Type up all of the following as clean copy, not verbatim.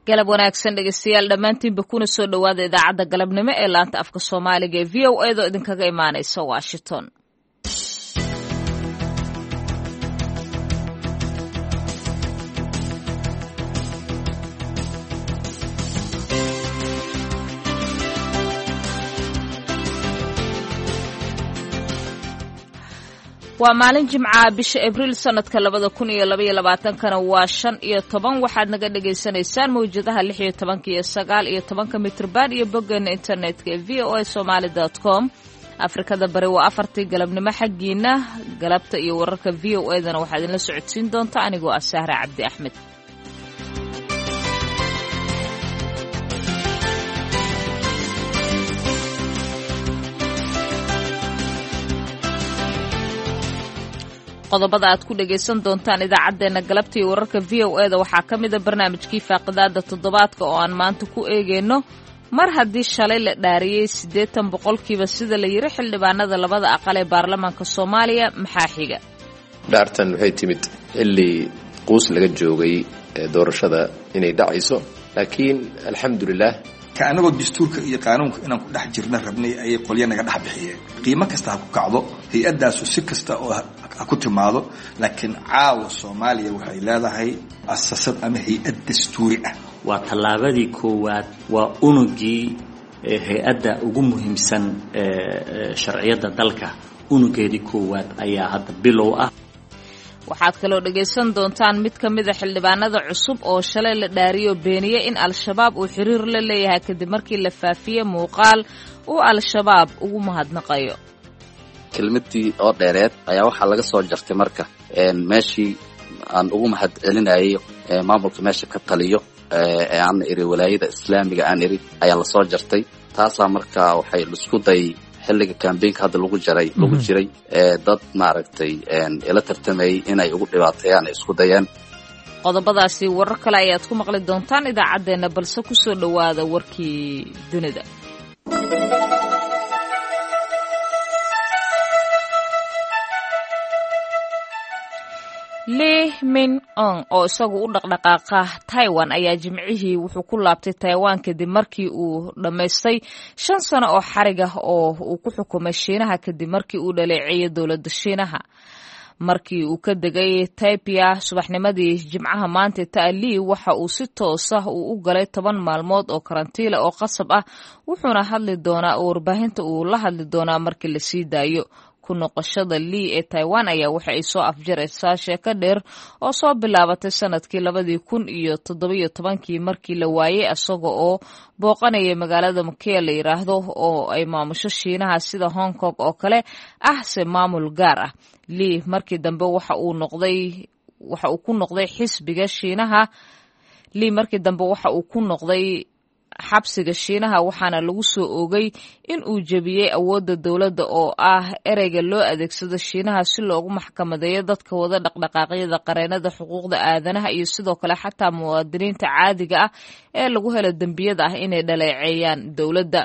galab wanaagsan dhegeystayaal dhammaantiinba kuna soo dhowaada idaacadda galabnimo ee laanta afka soomaaliga ee VOA da idinkaga imaanaysa Washington. waa maalin jimca bisha Abriil sanadka 2022 waa 15 waxaad naga dhageysanaysaan mawjadaha 16 iyo 19 mitrban iyo boggeena internetka ee voasomali.com. Afrikada bari waa 4 galabnimo xaqiina galabta iyo wararka VOA dana waxaad idin la socodsiin doontaa anigoo ah Sahra Cabdi Axmed. qodobada aad ku dhageysan doontaan idaacadeena galabta iyo wararka VOA da waxaa ka mid ah barnaamijkii faaqidaada toddobaadka oo aan maanta ku eegeyno mar haddii shalay la dhaariyay 80% sida la yiri xildhibaanada labada aqal ee baarlamaanka Soomaaliya maxaa xiga. dhaartan waxay timid xilli quus laga joogay doorashada inay dhacayso laakiin alxamdulillah kaanagoo dastuurka iyo qaanuunka inaan ku dhex jirna rabnay ay qolyo naga dhex bixiyeen qiimo kasta ha ku kacdo hay'adaas si kasta oo ha ku timaado laakiin caawa Soomaaliya waxay leedahay asasad ama hay'ad dastuuri ah waa tallaabadii koowaad waa unugii hay'adda ugu muhiimsan sharciyada dalka unugeedii koowaad ayaa hadda bilow ah. waxaad kaloo dhageysan doontaan mid ka mid ah xildhibaanada cusub oo shalay la dhaariyo beeniyay in al-shabaab uu xiriir la leeyahay kadib markii la faafiyay muuqaal uu al-shabaab ugu mahadnaqayo. kelmadii oo dheereed ayaa waxaa laga soo jartay marka meeshii aan ugu mahad celinayay maamulka meesha ka taliyo ee aan iri walaayada islaamiga aan iri ayaa la soo jartay taasaa marka waxay isku day xilliga campaign-ka hadda lagu jiray dad maaragtay ila tartamay inay ugu dhibaateeyaan isku dayaan. qodobadaasi warar kale ayaad ku maqli doontaan idaacadeena balse ku soo dhowaada warkii dunida. Lee Min-aung oo isagu u dhaqdhaqaaqa Taiwan ayaa jimcihii wuxuu ku laabtay Taiwan kadib markii uu dhammaystay 5 sano oo xarig ah oo uu ku xukumay Shiinaha kadib markii uu dhaleeceeyay dowladda Shiinaha. markii uu ka degay Taipei subaxnimadii jimcaha maanta Lee waxa uu si toos ah u galay 10 maalmood oo karantiila oo qasab ah wuxuuna hadli doonaa oo warbaahinta uu la hadli doonaa markii la sii daayo. ku noqoshada Lee ee Taiwan ayaa waxa ay soo afjaraysaa sheeko dheer oo soo bilaabatay sanadkii 2017 markii la waayay asaga oo booqanaya magaalada Macau la yiraahdo oo ay maamusho Shiinaha sida Hong Kong oo kale ah se maamul gaar ah. Lee markii dambe waxa uu ku noqday xisbiga Shiinaha. Lee markii dambe waxa uu ku noqday xabsiga Shiinaha waxaana lagu soo oogay in uu jabiyay awoodda dawladda oo ah ereyga loo adeegsado Shiinaha si loogu maxkamadeeyo dadka wada dhaqdhaqaaqyada qareenada xuquuqda aadanaha iyo sidoo kale xataa muwaadiniinta caadiga ah ee lagu helo dambiyada ah inay dhaleeceeyaan dawladda.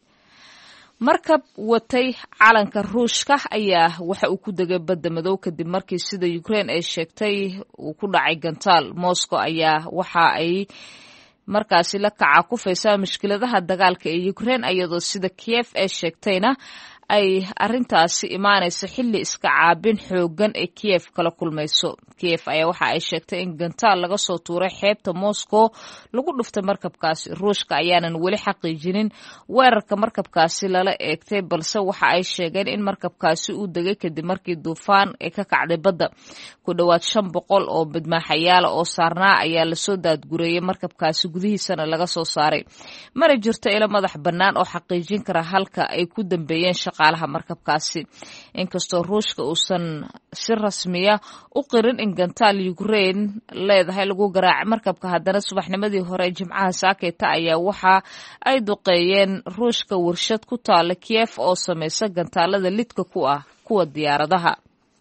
markab watay calanka Ruushka ayaa waxa uu ku degay badda madow kadib markii sida Ukraine ay sheegtay uu ku dhacay gantaal. Moscow ayaa waxa ay markaasi la kaca ku faysaa mushkiladaha dagaalka ee Ukraine iyadoo sida Kiev ay sheegtayna ay arintaasi imaanayso xilli iska caabin xoogan ee Kiev kala kulmayso. Kiev ayaa waxa ay sheegtay in gantaal laga soo tuuray xeebta Moscow lagu dhuftay markabkaasi. Ruushka ayaanan weli xaqiijinin weerarka markabkaasi lala eegtay balse waxa ay sheegeen in markabkaasi uu degay kadib markii duufaan ay ka kacday badda. ku dhawaad 500 oo badmaaxayaal oo saarnaa ayaa la soo daadgureeyay markabkaasi gudihiisana laga soo saaray. mana jirto ilo madax bannaan oo xaqiijin kara halka ay ku dambeeyeen shaqaalaha markabkaasi. inkastoo Ruushka uusan si rasmiya u qirin in gantaal Ukraine leedahay lagu garaacay markabka haddana subaxnimadii hore jimcaha saakeyta ayaa waxa ay duqeeyeen Ruushka warshad ku taala Kiev oo samaysa gantaalada lidka ku ah kuwa diyaaradaha.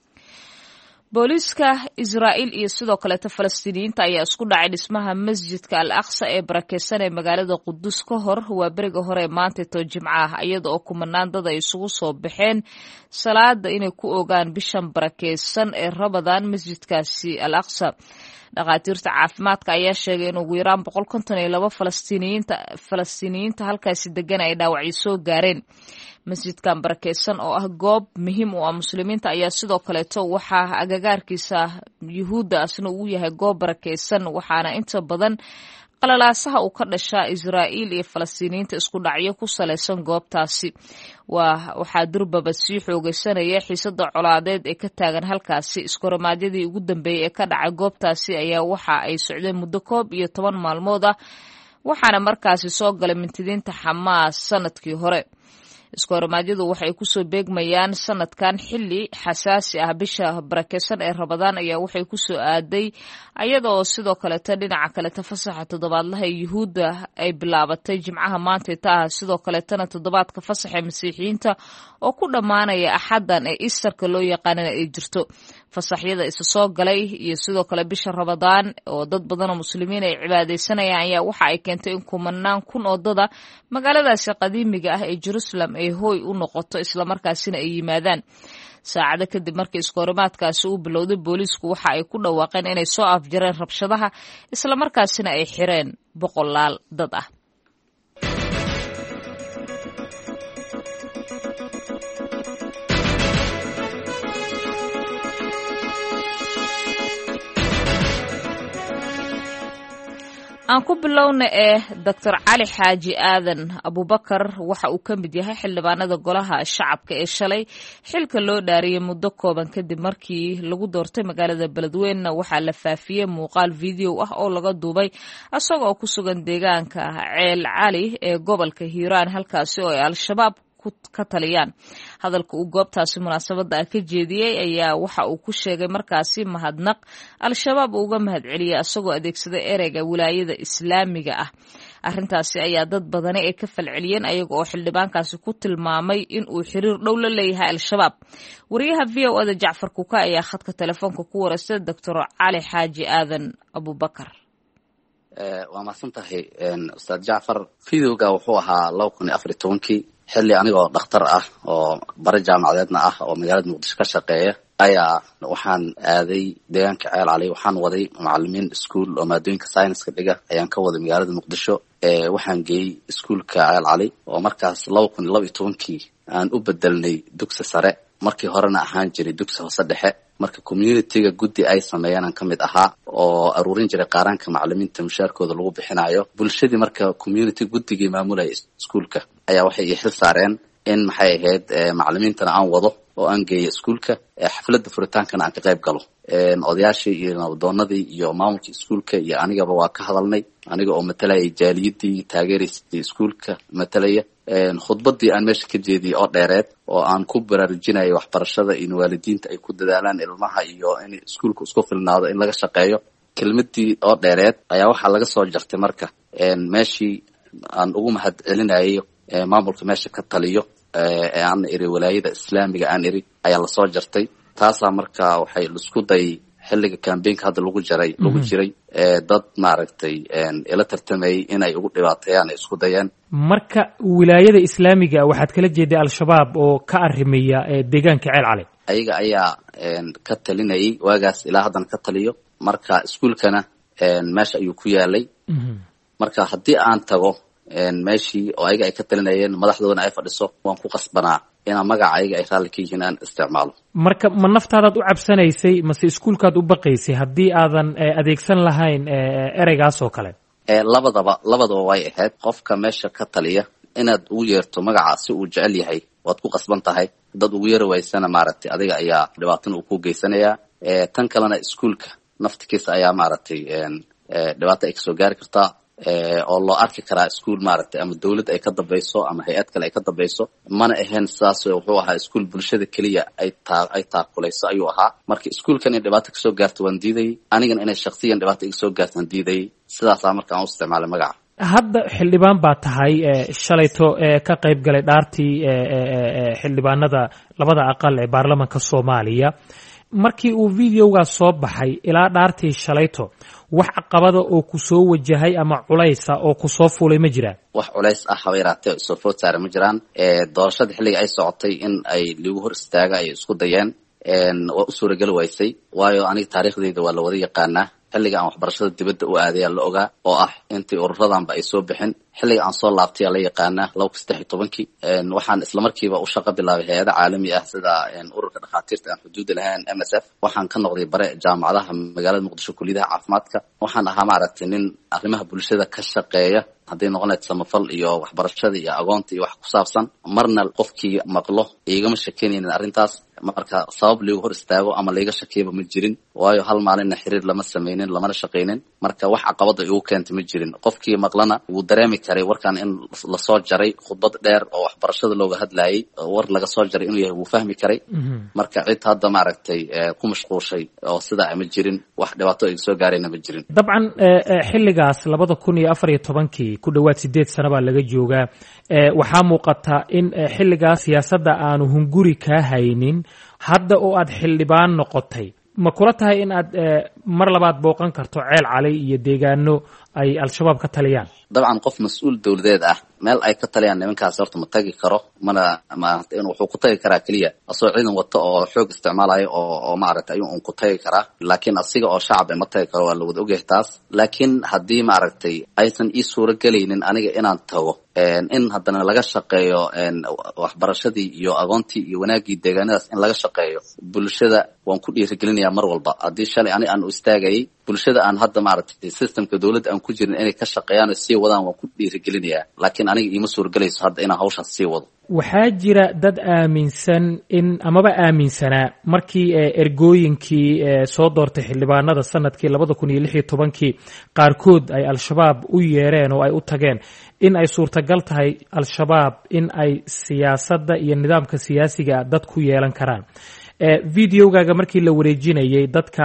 booliiska Israa'iil iyo sidoo kale Falastiiniyiinta ayaa isku dhacay dhismaha masjidka Al-Aqsa ee barakeysan ee magaalada Qudus ka hor waa beriga hore maanta Jimcaha iyada oo kumanaan dad ay isugu soo baxeen salaada inay ku ogaan bishan barakeysan ee Ramadaan masjidkaasi Al-Aqsa. dhakhaatiirta caafimaadka ayaa sheegay in ugu yaraan 152 falastiiniyiinta halkaasi degan ay dhaawacyo soo gaareen. masjidkan barakeysan oo ah goob muhiim u ah muslimiinta ayaa sidoo kaleeto waxaa agagaarkiisa yuhuudda asna uu yahay goob barakeysan, waxaana inta badan qalalaasaha uu ka dhashaa Israa'iil iyo Falastiiniyiinta isku dhacyo ku saleysan goobtaasi. waxaa durbaba sii xoogaysanaya xiisada colaadeed ee ka taagan halkaasi. iskoramaadyadii ugu dambeeyay ee ka dhacay goobtaasi ayaa waxa ay socdeen muddo 11 maalmood ah, waxaana markaasi soo galay mintidiinta Xamaas sanadkii hore. iskoramaadyadu waxay kusoo beegmayaan sanadkan xilli xasaasi ah. bisha barakeysan ee Ramadaan ayaa waxay kusoo aaday ayadoo sidoo kaleeta dhinaca kaleeta fasaxa toddobaadlaha ee Yuhuudda ay bilaabatay Jimcaha maanta taa, sidoo kaleetana toddobaadka fasaxa Masiixiyiinta oo ku dhamaanaya Axaddan ee Easterka loo yaqaanana ay jirto. fasaxyada isa soo galay iyo sidoo kale bisha Ramadaan oo dad badan oo muslimiin ay cibaadeysanayaan ayaa waxa ay keentay in kumanaan kun oo dada magaaladaasi qadiimiga ah ee Jerusalem ay hooy u noqoto, isla markaasina ay yimaadaan. saacado kadib markii iskoorimaadkaasi uu bilowday, booliisku waxa ay ku dhawaaqeen inay soo afjareen rabshadaha, isla markaasina ay xireen boqolaal dad ah. aan ku bilowna Dr. Cali Xaaji Aadan Abubakar waxa uu ka mid yahay xildhibaanada golaha shacabka ee shalay xilka loo dhaariyay muddo kooban kadib markii lagu doortay magaalada Beledweyne. waxaa la faafiyay muuqaal video ah oo laga duubay asagoo ku sugan deegaanka Ceel Cali ee gobolka Hiiraan, halkaasi oo ay Al-Shabaab ka taliyaan. hadalka uu goobtaasi munaasabada ka jeediyay ayaa waxa uu ku sheegay markaasi mahadnaq Al-Shabaab uga mahadceliyay asagoo adeegsaday ereyga wilaayada islaamiga ah. arrintaasi ayaa dad badan ay ka falceliyeen ayaga oo xildhibaankaasi ku tilmaamay in uu xiriir dhow la leeyahay Al-Shabaab. wariyaha VOA Jacfar Kuka ayaa khadka telefoonka ku wareystay Dr. Cali Xaaji Aadan Abubakar. waa mahadsantahay Ustaad Jacfar. videoga wuxuu ahaa 2014 xilli anigoo dhakhtar ah oo bare jaamacadeedna ah oo magaalada Muqdisho ka shaqeeya ayaa waxaan aaday deegaanka Ceel Cali. waxaan waday macallimiin iskuul oo maadooyinka sayniska dhiga ayaan ka waday magaalada Muqdisho. waxaan geeyey iskuulka Ceel Cali oo markaas 2012 aan u bedelnay dugsi sare, markii horena ahaan jiray dugsi hoose dhexe. marka community-ga guddi ay sameeyeen aan ka mid ahaa oo aruurin jiray qaaraanka macallimiinta mushaarkooda lagu bixinayo. bulshadii marka community guddigii maamulaya iskuulka ayaa waxay ii xil saareen in maxay ahayd macallimiintana aan wado oo aan geeyo iskuulka, xafladda furitaankana aan ka qayb galo. odayaashii iyo nabdoonadii iyo maamulkii iskuulka iyo anigaba waa ka hadalnay, aniga oo matalaya jaaliyadii taageeraysay iskuulka matalaya. khudbadii aan meesha ka jeediyey oo dheereed oo aan ku baraarujinayay waxbarashada in waalidiinta ay ku dadaalaan ilmaha iyo in iskuulka isku filnaado in laga shaqeeyo. kelmadii oo dheereed ayaa waxaa laga soo jartay marka meeshii aan ugu mahadcelinayay maamulka meesha ka taliyo ee aan iri walaayada islaamiga aan iri ayaa lasoo jartay. taasaa marka waxay isku dayay xilliga campaignka hadda lagu jiray dad maaragtay ila tartamayay inay ugu dhibaateeyaan ay isku dayeen. marka wilaayada islaamiga waxaad kala jeeday Al-Shabaab oo ka arrimaya deegaanka Ceel Cali. ayaga ayaa ka talinayay waagaas ilaa haddana ka taliyo. marka iskuulkana meesha ayuu ku yaalay. marka haddii aan tago meeshii oo ayaga ay ka talinayeen madaxdoodana ay fadhiso, waan ku qasbanaa inaan magaca ayaga ay raalli ka yihiin aan isticmaalo. marka ma naftaadaad u cabsanaysay mase iskuulkaad u baqaysay haddii aadan adeegsan lahayn ereygaas oo kale? labadaba way ahayd. qofka meesha ka taliya inaad ugu yeerto magaca si uu jecel yahay waad ku qasban tahay. dad ugu yeeri waysana maaragtay adiga ayaa dhibaatana uu ku geysanayaa. tan kalena iskuulka naftikiisa ayaa maaragtay dhibaato ay kasoo gaari kartaa oo loo arki karaa iskuul maaragtay ama dawlad ay ka dambayso ama hay-ad kale ay ka dambayso. mana ahayn sidaas. wuxuu ahaa iskuul bulshada keliya ay taakulayso ayuu ahaa. marka iskuulkan in dhibaato kasoo gaarto waan diidayay, anigana inay shaksiyan dhibaato iga soo gaarto waan diidayay. sidaasaa marka aan u isticmaalay magaca. hadda xildhibaan baa tahay shalayto ka qayb galay dhaartii xildhibaanada labada aqal ee baarlamaanka Soomaaliya. markii uu videogaas soo baxay ilaa dhaartii shalayto wax caqabada oo ku soo wajahay ama culaysa oo ku soo fuulay ma jiraan? wax culays ah haba yaraatee soo food saaray ma jiraan. doorashada xilliga ay socotay in ay liigu hor istaaga ay isku dayeen waa u suuragali waysay, waayo aniga taariikhdayda waa la wada yaqaanaa. xilliga aan waxbarashada dibadda u aadayaa la ogaa oo ah intii ururadanba ay soo bixin xilliga aan soo laabtay la yaqaanaa 2013 waxaan isla markiiba u shaqo bilaabay hay'ado caalami ah sida ururka dhakhaatiirta aan xuduud lahayn MSF waxaan ka noqday bare jaamacadaha magaalada Muqdisho kulliyadaha caafimaadka waxaan ahaa maaragtay nin arrimaha bulshada ka shaqeeya haddii noqonayd samafal iyo waxbarashada iyo aqoonta iyo wax ku saabsan marna qofkii maqlo igama shakinaynin arrintaas marka sabab liigu hor istaago ama liiga shakiiba ma jirin waayo hal maalinna xiriir lama samaynin lamana shaqaynin marka wax caqabada igu keentay ma jirin qofkii maqlana wuu dareemi karay warkan in lasoo jaray khudbad dheer oo waxbarashada looga hadlayay war laga soo jaray inuu yahay wuu fahmi karay marka cid hadda maaragtay ku mashquushay oo sidaa ma jirin wax dhibaato iga soo gaarayna ma jirin dabcan xilligaas 2014 ku dhawaad 8 sano baa laga joogaa waxaa muuqata in xilligaas siyaasadda aanu hunguri kaa haynin hadda oo aad xildhibaan noqotay ma kula tahay in aad mar labaad booqan karto Ceel Cali iyo deegaano ay al-shabaab ka taliyaan dabcan qof mas'uul dawladeed ah meel ay ka taliyaan nimankaas horta ma tagi karo mana in wuxuu ku tagi karaa kaliya asoo ciidan wato oo xoog isticmaalayo oo maaragtay ayuu ku tagi karaa laakiin asiga oo shacab ma tagi karo waa la wada ogyahay taas laakiin haddii maaragtay aysan ii suuro gelaynin aniga inaan tago in haddana laga shaqeeyo waxbarashadii iyo aqoontii iyo wanaagii deegaanadaas in laga shaqeeyo bulshada waan ku dhiirigelinayaa mar walba haddii shalay aan u istaagayay bulshada aan hadda maaragtay systemka dawladda aan ku jirin inay ka shaqeeyaan oo sii wadaan waan ku dhiirigelinayaa laakiin aniga iima suurgelayso hadda inaan hawshaas sii wado waxaa jira dad aaminsan in amaba aaminsanaa markii ergooyinkii soo doortay xildhibaanada sanadkii 2016 qaarkood ay al-shabaab u yeereen oo ay u tageen in ay suurtagal tahay al-shabaab in ay siyaasadda iyo nidaamka siyaasiga dad ku yeelan karaan videogaaga markii la wareejinayay dadka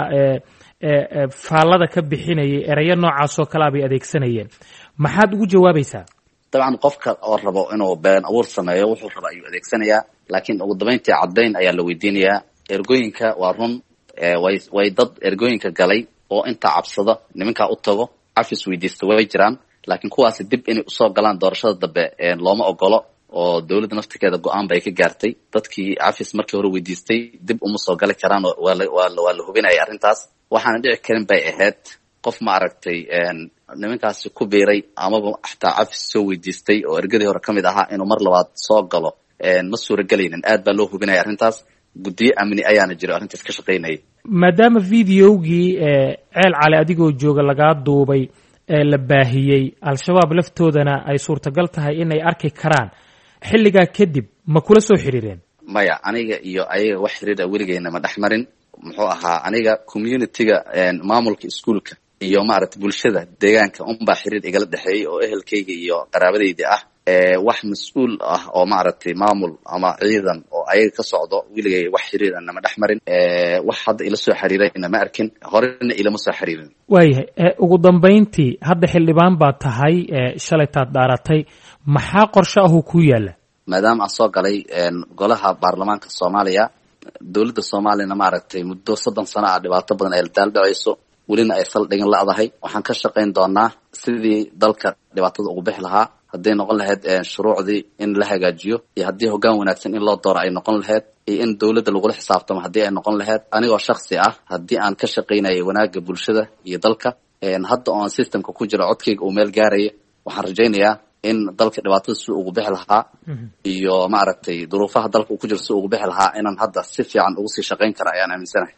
faallada ka bixinayay erayo noocaas oo kale bay adeegsanayeen maxaad ugu jawaabaysaa dabcan qofka oo rabo inuu been abuur sameeyo wuxuu raba ayuu adeegsanayaa laakiin ugu dambeyntii caddayn ayaa la weydiinayaa ergooyinka waa run way dad ergooyinka galay oo inta cabsada nimankaa u tago cafis weydiista way jiraan laakiin kuwaasi dib inay usoo galaan doorashada dambe looma ogolo oo dawladda naftirkeeda go-aan bay ka gaartay dadkii cafis markii hore weydiistay dib uma soo gali karaan waa la hubinaya arrintaas waxaana dhici karin bay ahayd qof maaragtay nimankaasi ku biiray amaba xataa cafis soo weydiistay oo ergadii hore ka mid ahaa inuu mar labaad soo galo ma suuragelaynin aad baa loo hubinaya arrintaas guddiyo amni ayaana jiro arrintaas ka shaqaynayay maadaama videogii Ceel Cali adigoo jooga lagaa duubay la baahiyey al-shabaab laftoodana ay suurtagal tahay inay arki karaan xilligaa kadib ma kula soo xiriireen maya aniga iyo ayaga wax xiriira weligeyna ma dhex marin muxuu ahaa aniga communityga maamulka iskuulka iyo maaragtay bulshada deegaanka unbaa xiriir igala dhexeeyay oo ehelkayga iyo qaraabadayda ah wax mas'uul ah oo maaragtay maamul ama ciidan oo ayaga ka socdo weligay wax xiriir nama dhex marin wax hadda ila soo xiriirayna ma arkin horena ilama soo xiriirin waayahay ugu dambayntii hadda xildhibaan baa tahay shalaytaad dhaaratay maxaa qorshe ahu ku yaala maadaama aan soo galay golaha baarlamaanka Soomaaliya dawladda Soomaaliyana maaragtay muddo 30 sano ah dhibaato badan ay daaldhacayso welina ay saldhigin la'dahay waxaan ka shaqayn doonaa sidii dalka dhibaatada ugu bixi lahaa hadday noqon lahayd shuruucdii in la hagaajiyo iyo haddii hoggaan wanaagsan in loo dooro ay noqon lahayd iyo in dawladda lagula xisaabtamo haddii ay noqon lahayd anigoo shakhsi ah haddii aan ka shaqaynayay wanaagga bulshada iyo dalka hadda oo aan systemka ku jiro codkayga uu meel gaaraya waxaan rajaynayaa in dalka dhibaatada si ugu bixi lahaa iyo maaragtay duruufaha dalka uu ku jiro si ugu bixi lahaa inaan hadda si fiican ugu sii shaqayn kara ayaan aaminsanahay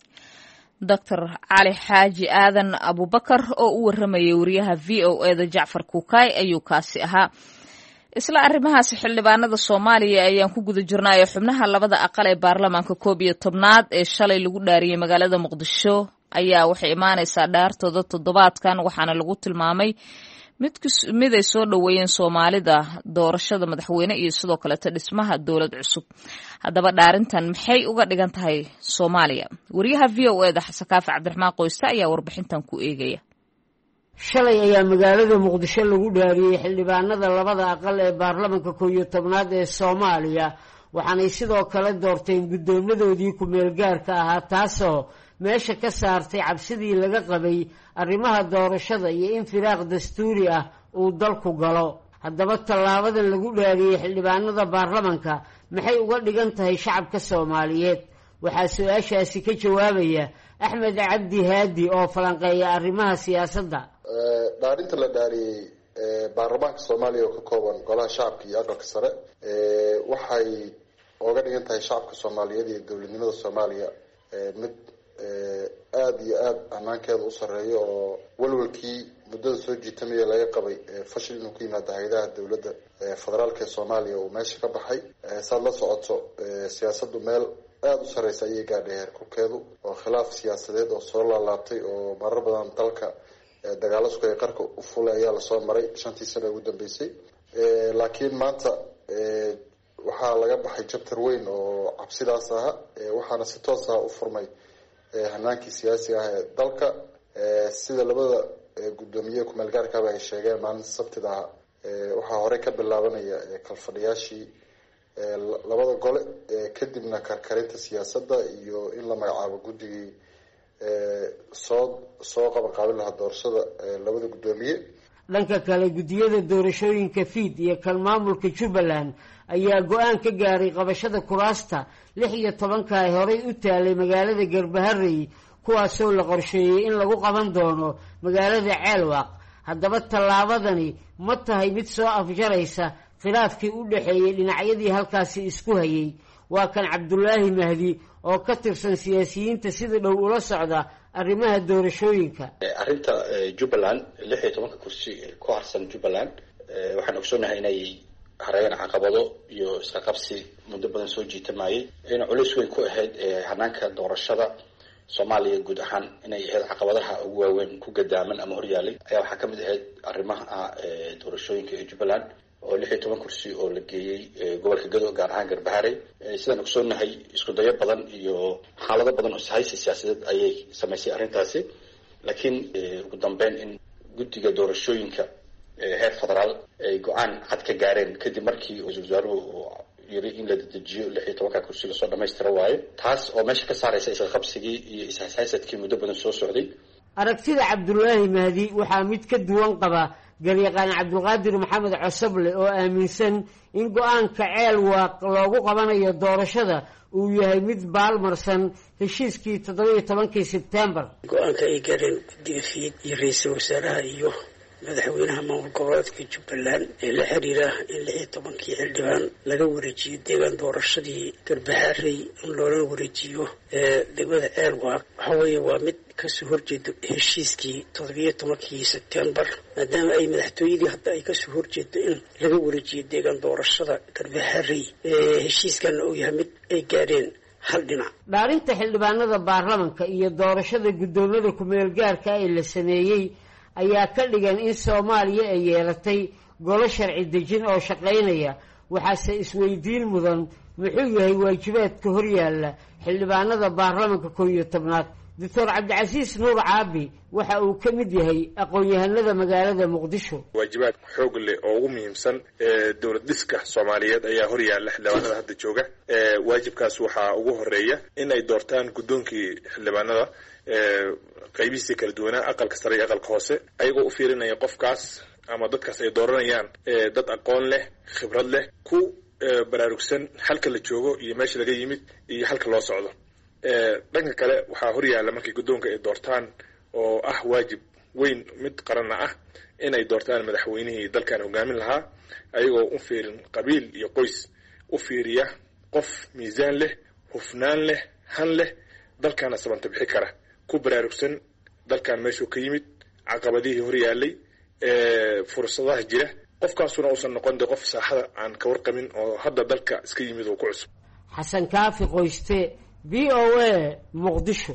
Dr. Cali Xaaji Aadan Abubakar oo u waramayay wariyaha VOA da Jacfar Kukaay ayuu kaasi ahaa isla arrimahaas xildhibaanada Soomaaliya ayaan ku guda jirnaa xubnaha labada aqal ee baarlamaanka 11aad ee shalay lagu dhaariyay magaalada Muqdisho ayaa waxay imaanaysaa dhaartooda toddobaadkan waxaana lagu tilmaamay mid ay soo dhaweeyeen Soomaalida doorashada madaxweyne iyo sidoo kale dhismaha dawlad cusub haddaba dhaarintan maxay uga dhigan tahay Soomaaliya wariyaha VOA da Xasan Kaafi Cabdiraxmaan Qoysta ayaa warbixintan ku eegaya shalay ayaa magaalada Muqdisho lagu dhaariyay xildhibaanada labada aqal ee baarlamaanka 11aad ee Soomaaliya waxaanay sidoo kale doorteen gudoomiyadoodii ku meel gaarka ahaa taasoo meesha ka saartay cabsidii laga qabay arrimaha doorashada iyo in firaaq dastuuri ah uu dalku galo haddaba tallaabadan lagu dhaariyay xildhibaanada baarlamaanka maxay uga dhigan tahay shacabka Soomaaliyeed waxaa su-aashaasi ka jawaabaya axmed cabdi haadi oo falanqeeya arrimaha siyaasadda. dhaarinta la dhaariyey baarlamaanka soomaaliya oo ka kooban golaha shacabka iyo aqalka sare waxay ooga dhigan tahay shacabka soomaaliyeed iyo dowladnimada soomaaliya mid aada iyo aada hanaankeeda u sarreeyo oo walwalkii muddada soo jiitamaya laga qabay fashil inuu ku yimaado hay-adaha dowladda federaalka ee soomaaliya uu meesha ka baxay. saad la socoto siyaasaddu meel aada u sarreysa ayay gaadhay heerkulkeedu oo khilaaf siyaasadeed oo soo laalaabtay oo marar badan dalka dagaalo sukaya qarka u fulay ayaa lasoo maray 5 sano ugu dambeysay. laakiin maanta waxaa laga baxay jabtar weyn oo cabsidaas aha waxaana si toos ah u furmay hanaankii siyaasiga ah ee dalka sida labada guddoomiye ku-meel gaarkaaba ay sheegeen maalinta sabtida ah waxaa horey ka bilaabanaya kalfadhiyaashii labada gole kadibna karkarinta siyaasadda iyo in la magacaabo guddigii soo qabanqaabin lahaa doorashada labada guddoomiye. dhanka kale guddiyada doorashooyinka fiid iyo kan maamulka jubbaland ayaa go-aan ka gaaray qabashada kuraasta 16 ay horey u taalay magaalada garbaharey kuwaasoo la qorsheeyey in lagu qaban doono magaalada ceelwaaq. haddaba tallaabadani ma tahay mid soo afjaraysa khilaafkii u dhexeeyey dhinacyadii halkaasi isku hayay? waa kan cabdulaahi mahdi oo ka tirsan siyaasiyiinta sida dhow ula socda arrimaha doorashooyinka. arrinta jubbaland 16 kursi ku harsan jubbaland waxaan ogsoonahay inay hareeyeen caqabado iyo iska qabsi muddo badan soo jiitamayay in culus weyn ku ahayd hanaanka doorashada Soomaaliya guud ahaan inay ahayd caqabadaha ugu waaweyn ku gadaaman ama horyaalay ayaa waxaa kamid ahayd arrimaha doorashooyinka ee jubbaland oo 16 kursi oo la geeyay gobolka Gado gaar ahaan Garbaharey. sidaan ogsoonahay isku dayo badan iyo xaalado badan oo siyaasadeed ayay samaysay arrintaasi, laakiin ugu dambeyn in guddiga doorashooyinka heer federaal ay go-aan cad ka gaareen kadib markii wasaaruhu yiri in la dedejiyo 16 kursi lasoo dhamaystiro waayo, taas oo meesha ka saaraysa isla qabsigii iyo isxaasadkii muddo badan soo socday. aragtida cabdulaahi mahdi waxaa mid ka duwan qaba garyaqaan cabdulqaadir maxamed cosable oo aaminsan in go-aanka ceelwaaq loogu qabanayo doorashada uu yahay mid baalmarsan heshiiskii 17 Sebtembar. go-aanka ay gaareen guddiga fiid iyo ra-iisul wasaaraha iyo madaxweynaha maamul goboleedka jubbaland ee la xiriira in 16 xildhibaan laga wareejiyo deegaan doorashadii Garbaharey in loola wareejiyo degmada ceelwaaq waxa weeye waa mid kasoo horjeedo heshiiskii 17 Sebtembar, maadaama ay madaxtooyadii hadda ay kasoo horjeedo in laga wareejiyo deegaan doorashada Garbaharey. heshiiskan uu yahay mid ay gaareen hal dhinac. dhaarinta xildhibaanada baarlamanka iyo doorashada guddoomada ku-meel gaarka ee la sameeyey ayaa ka dhigan in Soomaaliya ay yeelatay golo sharci dejin oo shaqaynaya. waxaase isweydiin mudan muxuu yahay waajibaadka horyaala xildhibaanada baarlamanka 11aad. Dr. Cabdicasiis Nuur Caabi waxa uu ka mid yahay aqoon-yahanada magaalada Muqdisho. waajibaad xoog leh oo ugu muhiimsan dowlad dhiska Soomaaliyeed ayaa horyaala xildhibaanada hadda jooga. waajibkaas waxaa ugu horeeya in ay doortaan guddoonkii xildhibaanada qaybihiisa kala duwanaa aqalka sare iyo aqalka hoose ayagoo u fiirinaya qofkaas ama dadkaas ay dooranayaan dad aqoon leh, khibrad leh, ku baraarugsan halka la joogo iyo meesha laga yimid iyo halka loo socdo. dhanka kale waxaa horyaala markay guddoonka ay doortaan oo ah waajib weyn mid qaranna ah inay doortaan madaxweynihii dalkan hogaamin lahaa ayagoo u fiirin qabiil iyo qoys, u fiiriya qof miisaan leh, hufnaan leh, han leh, dalkaana sabanta bixi kara, ku baraarugsan dalkan meeshuu ka yimid, caqabadihii horyaalay, fursadaha jira. qofkaasuna uusan noqon qof saaxada aan ka warqabin oo hadda dalka iska yimid oo ku cusub. xasan kaafi qoyste, VOA Muqdisho.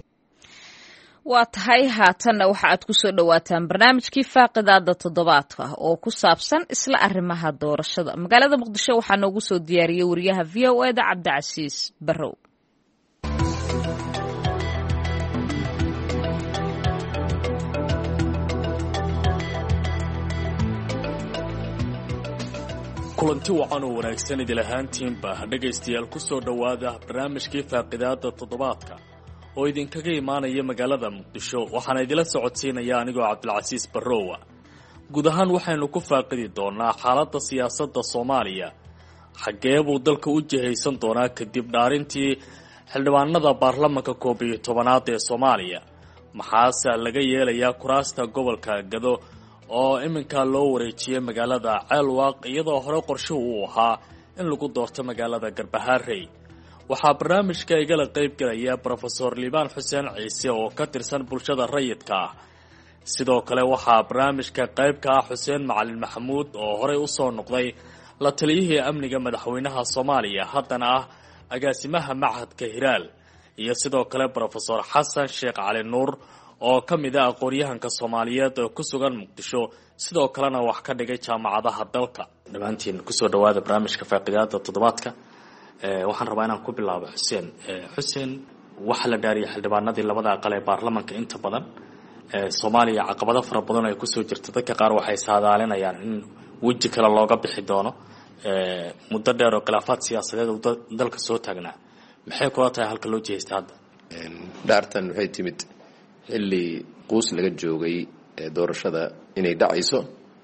waa tahay haatanna waxa aad ku soo dhawaataan barnaamijkii faaqidaada toddobaadka oo ku saabsan isla arrimaha doorashada. magaalada Muqdisho waxaa noogu soo diyaariyey wariyaha VOA da Cabdicasiis Barrow. kulanti wacan oo wanaagsan idil ahaantiinba dhegaystayaal ku soo dhowaada barnaamijkii faaqidaada toddobaadka oo idinkaga imaanaya magaalada Muqdisho. waxaana idila socodsiinaya anigoo Cabdilcasiis Barrowa. guud ahaan waxaynu ku faaqidi doonaa xaaladda siyaasadda Soomaaliya. xaggee buu dalka u jihaysan doonaa kadib dhaarintii xildhibaanada baarlamanka 11aad ee Soomaaliya maxaase laga yeelayaa kuraasta gobolka Gado oo iminka loo wareejiyay magaalada Ceelwaaq iyadoo hore qorshe uu ahaa in lagu doorto magaalada Garbaharey. waxaa barnaamijka igala qayb galaya Professor Liibaan Xuseen Ciise oo ka tirsan bulshada rayidka ah. sidoo kale waxaa barnaamijka qayb ka ah Xuseen Macalin Maxamuud oo hore u soo noqday la taliyihii amniga madaxweynaha Soomaaliya haddana ah agaasimaha Machadka Hiraal, iyo sidoo kale Professor Xasan Sheekh Cali Nuur oo ka mid ah aqoonyahanka Soomaaliyeed oo ku sugan Muqdisho sidoo kalena wax ka dhigay jaamacadaha dalka. dhamaantiin ku soo dhawaada barnaamijka faaqidaada toddobaadka. waxaan rabaa inaan ku bilaabo Xuseen waxa la dhaariyay xildhibaanadii labada aqal ee baarlamaanka inta badan Soomaaliya caqabado fara badan ay ku soo jirto. dadka qaar waxay saadaalinayaan in weji kale looga bixi doono muddo dheer oo khilaafaad siyaasadeed oo dalka soo taagnaa. maxay kula tahay halka loo jeestay hadda? dhaartan waxay timid xilli quus laga joogay doorashada inay dhacayso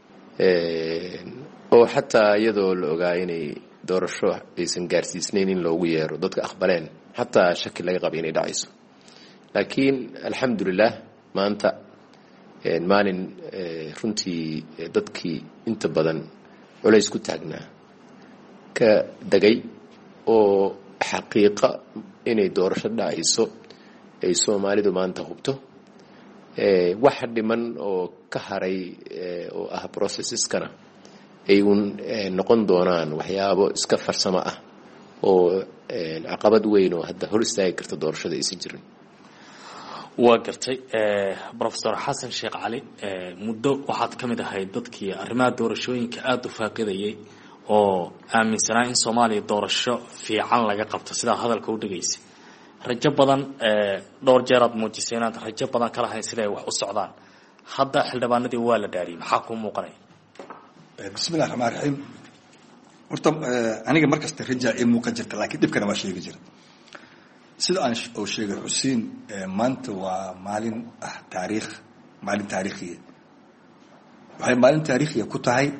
oo xataa iyadoo la ogaa inay doorasho aysan gaarsiisnayn in loogu yeero dadka aqbaleen xataa shaki laga qabay inay dhacayso. laakiin alxamdulilah maanta maalin runtii dadkii inta badan culays ku taagnaa ka dagay oo xaqiiqa inay doorasho dhacayso ay Soomaalidu maanta hubto. waxa dhiman oo ka haray oo ah processkana ay noqon doonaan waxyaabo iska farsamo ah oo caqabad weyn oo hadda hor istaagi karta doorashada aysan jirin. waa gartay. Professor Xasan Sheekh Cali muddo waxaad ka mid ahayd dadkii arrimaha doorashooyinka aad u faaqidayay oo aaminsanaa in Soomaaliya doorasho fiican laga qabto sida hadalka u dhageysay. rajo badan dhowr jeer aad muujisay inaad rajo badan ka lahayn sida ay wax u socdaan. hadda xildhibaanadii waa la dhaariyay, maxaa ku muuqanaya? bismillahi raxmaani raxiim. horta aniga markasta raja ay muuqan jirta, laakiin dhibkana waa sheegi jira. sida aan oo sheegay Xuseen, maanta waa maalin maalin taariikhiya. waxay maalin taariikhiya ku tahay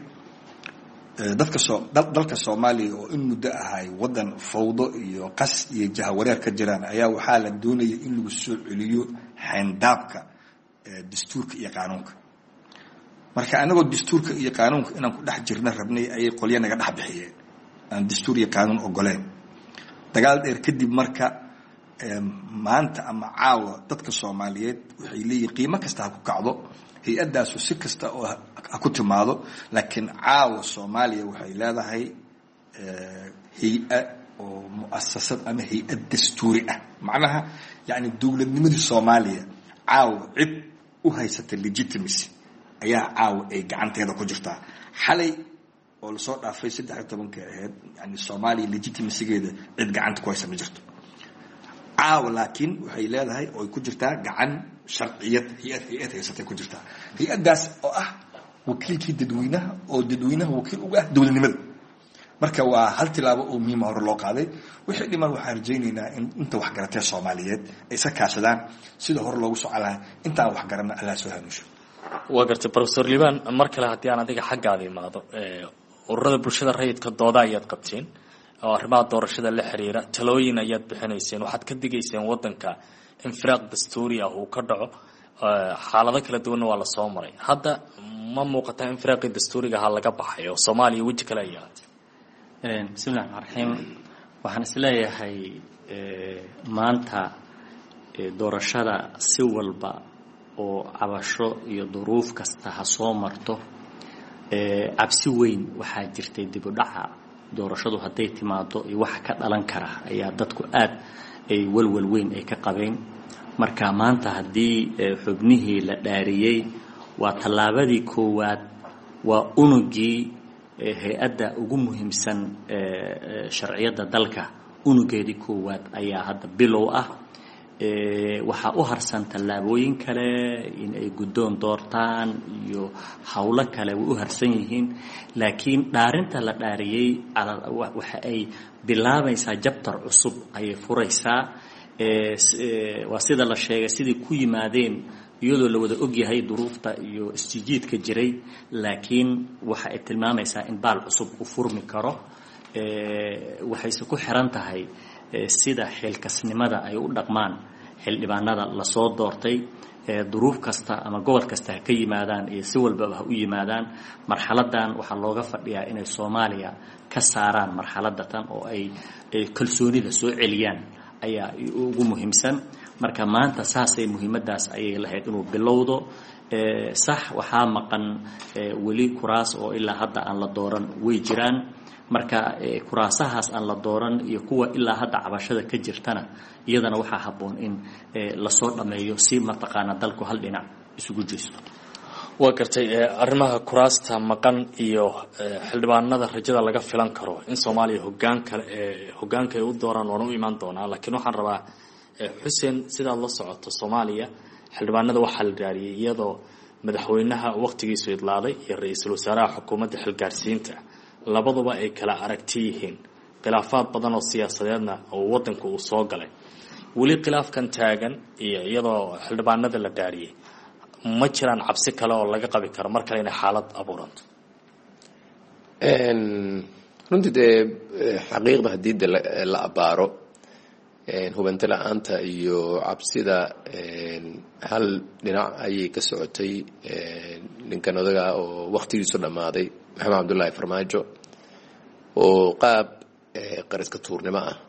dalka Soomaaliya oo in muddo ahay wadan fawdo iyo qas iyo jahawareer ka jiraan ayaa waxaa la doonayay in lagu soo celiyo xandaabka dastuurka iyo qaanuunka. marka anagoo dastuurka iyo qaanuunka inaan ku dhex jirna rabnay ayay qolyo naga dhex bixiyeen aan dastuur iyo qaanuun ogoleen. dagaal dheer kadib marka maanta ama caawa dadka Soomaaliyeed waxay leeyihiin qiimo kasta ha ku kacdo, hay-adaasu si kasta oo ha ku timaado, laakiin caawa Soomaaliya waxay leedahay hay-ad oo mu'asasad ama hay-ad dastuuri ah. macnaha yani dowladnimadii Soomaaliya caawa cid u haysata legitimacy ayaa caawa ay gacanteeda ku jirtaa. xalay oo la soo dhaafay 13 ahayd yani Soomaaliya legitimacygeeda cid gacanta ku haysa ma jirto. caawa laakiin waxay leedahay oo ay ku jirtaa gacan sharciyad hay-ad haysatay ku jirtaa. hay-adaas oo ah wakiilkii dadweynaha oo dadweynaha wakiil uga ah dowladnimada. marka waa hal tilaabo oo muhiim hore loo qaaday. wixii dhiman waxaan rajaynaynaa in inta wax garatay Soomaaliyeed ay iska kaashadaan sida hore loogu soo calaa intaan wax garanna Allah soo hanuusho. waa gartay Professor Liibaan, mar kale haddii aan adiga xaggaada imaado, ururada bulshada rayidka dooda ayaad qabteen oo arrimaha doorashada la xiriira, talooyin ayaad bixinayseen, waxaad ka digayseen wadanka in firaaq dastuuri ah uu ka dhaco. xaalado kala duwan waa la soo maray. hadda ma muuqata in firaaqii dastuuriga ha laga baxay oo Soomaaliya weji kale ay yeelatay? bismillahi rahmaani rahiim. waxaan isleeyahay maanta doorashada si walba oo cabasho iyo duruuf kasta ha soo marto, cabsi weyn waxaa jirtay dib u dhaca doorashadu hadday timaado iyo waxa ka dhalan kara ayaa dadku aad ay walwal weyn ay ka qabeen. marka maanta haddii xubnihii la dhaariyay waa tallaabadii koowaad, waa unugii hay-adda ugu muhiimsan sharciyadda dalka unugeedii koowaad ayaa hadda bilow ah. waxaa u harsan tallaabooyin kale in ay guddoon doortaan iyo hawlo kale way u harsan yihiin, laakiin dhaarinta la dhaariyay waxa ay bilaabaysaa jabtar cusub ayay furaysaa. waa sida la sheegay sidii ku yimaadeen iyadoo la wada ogyahay duruufta iyo isjijiidka jiray, laakiin waxa ay tilmaamaysaa in baal cusub u furmi karo. waxayse ku xiran tahay sida xilkasnimada ay u dhaqmaan xildhibaanada lasoo doortay duruuf kasta ama gobol kasta ha ka yimaadaan iyo si walbaba ha u yimaadaan marxaladan waxaa looga fadhiyaa inay Soomaaliya ka saaraan marxaladatan oo ay kalsoonida soo celiyaan ayaa ugu muhiimsan marka maanta saasay muhiimadaas ayay lahayd inuu bilowdo sax waxaa maqan weli kuraas oo ilaa hadda aan la dooran way jiraan marka kuraasahaas aan la dooran iyo kuwa ilaa hadda cabashada ka jirtana iyadana waxaa habboon in la soo dhameeyo si mataqaana dalku hal dhinac isugu jeesto waa gartay arrimaha kuraasta maqan iyo xildhibaanada rajada laga filan karo in Soomaaliya hoggaanka ay u dooraan oo u iman doona laakiin waxaan rabaa Xuseen sidaad la socoto Soomaaliya xildhibaanada waxaa la raariyay iyadoo madaxweynaha waqtigiisu idlaaday iyo ra'iisul wasaaraha xukuumadda xilgaarsiinta labaduba ay kala aragti yihiin khilaafaad badan oo siyaasadeedna oo wadanka uu soo galay weli khilaafkan taagan iyo iyadoo xildhibaanada la dhaariyay ma jiraan cabsi kale oo laga qabi karo mar kale inay xaalad abuuranto runtii dee xaqiiqda haddii la abaaro hubanti la-aanta iyo cabsida hal dhinac ayay ka socotay ninkan odaga oo waqtigiisu dhammaaday maxamed cabdullaahi farmaajo oo qaab qariska tuurnimo ah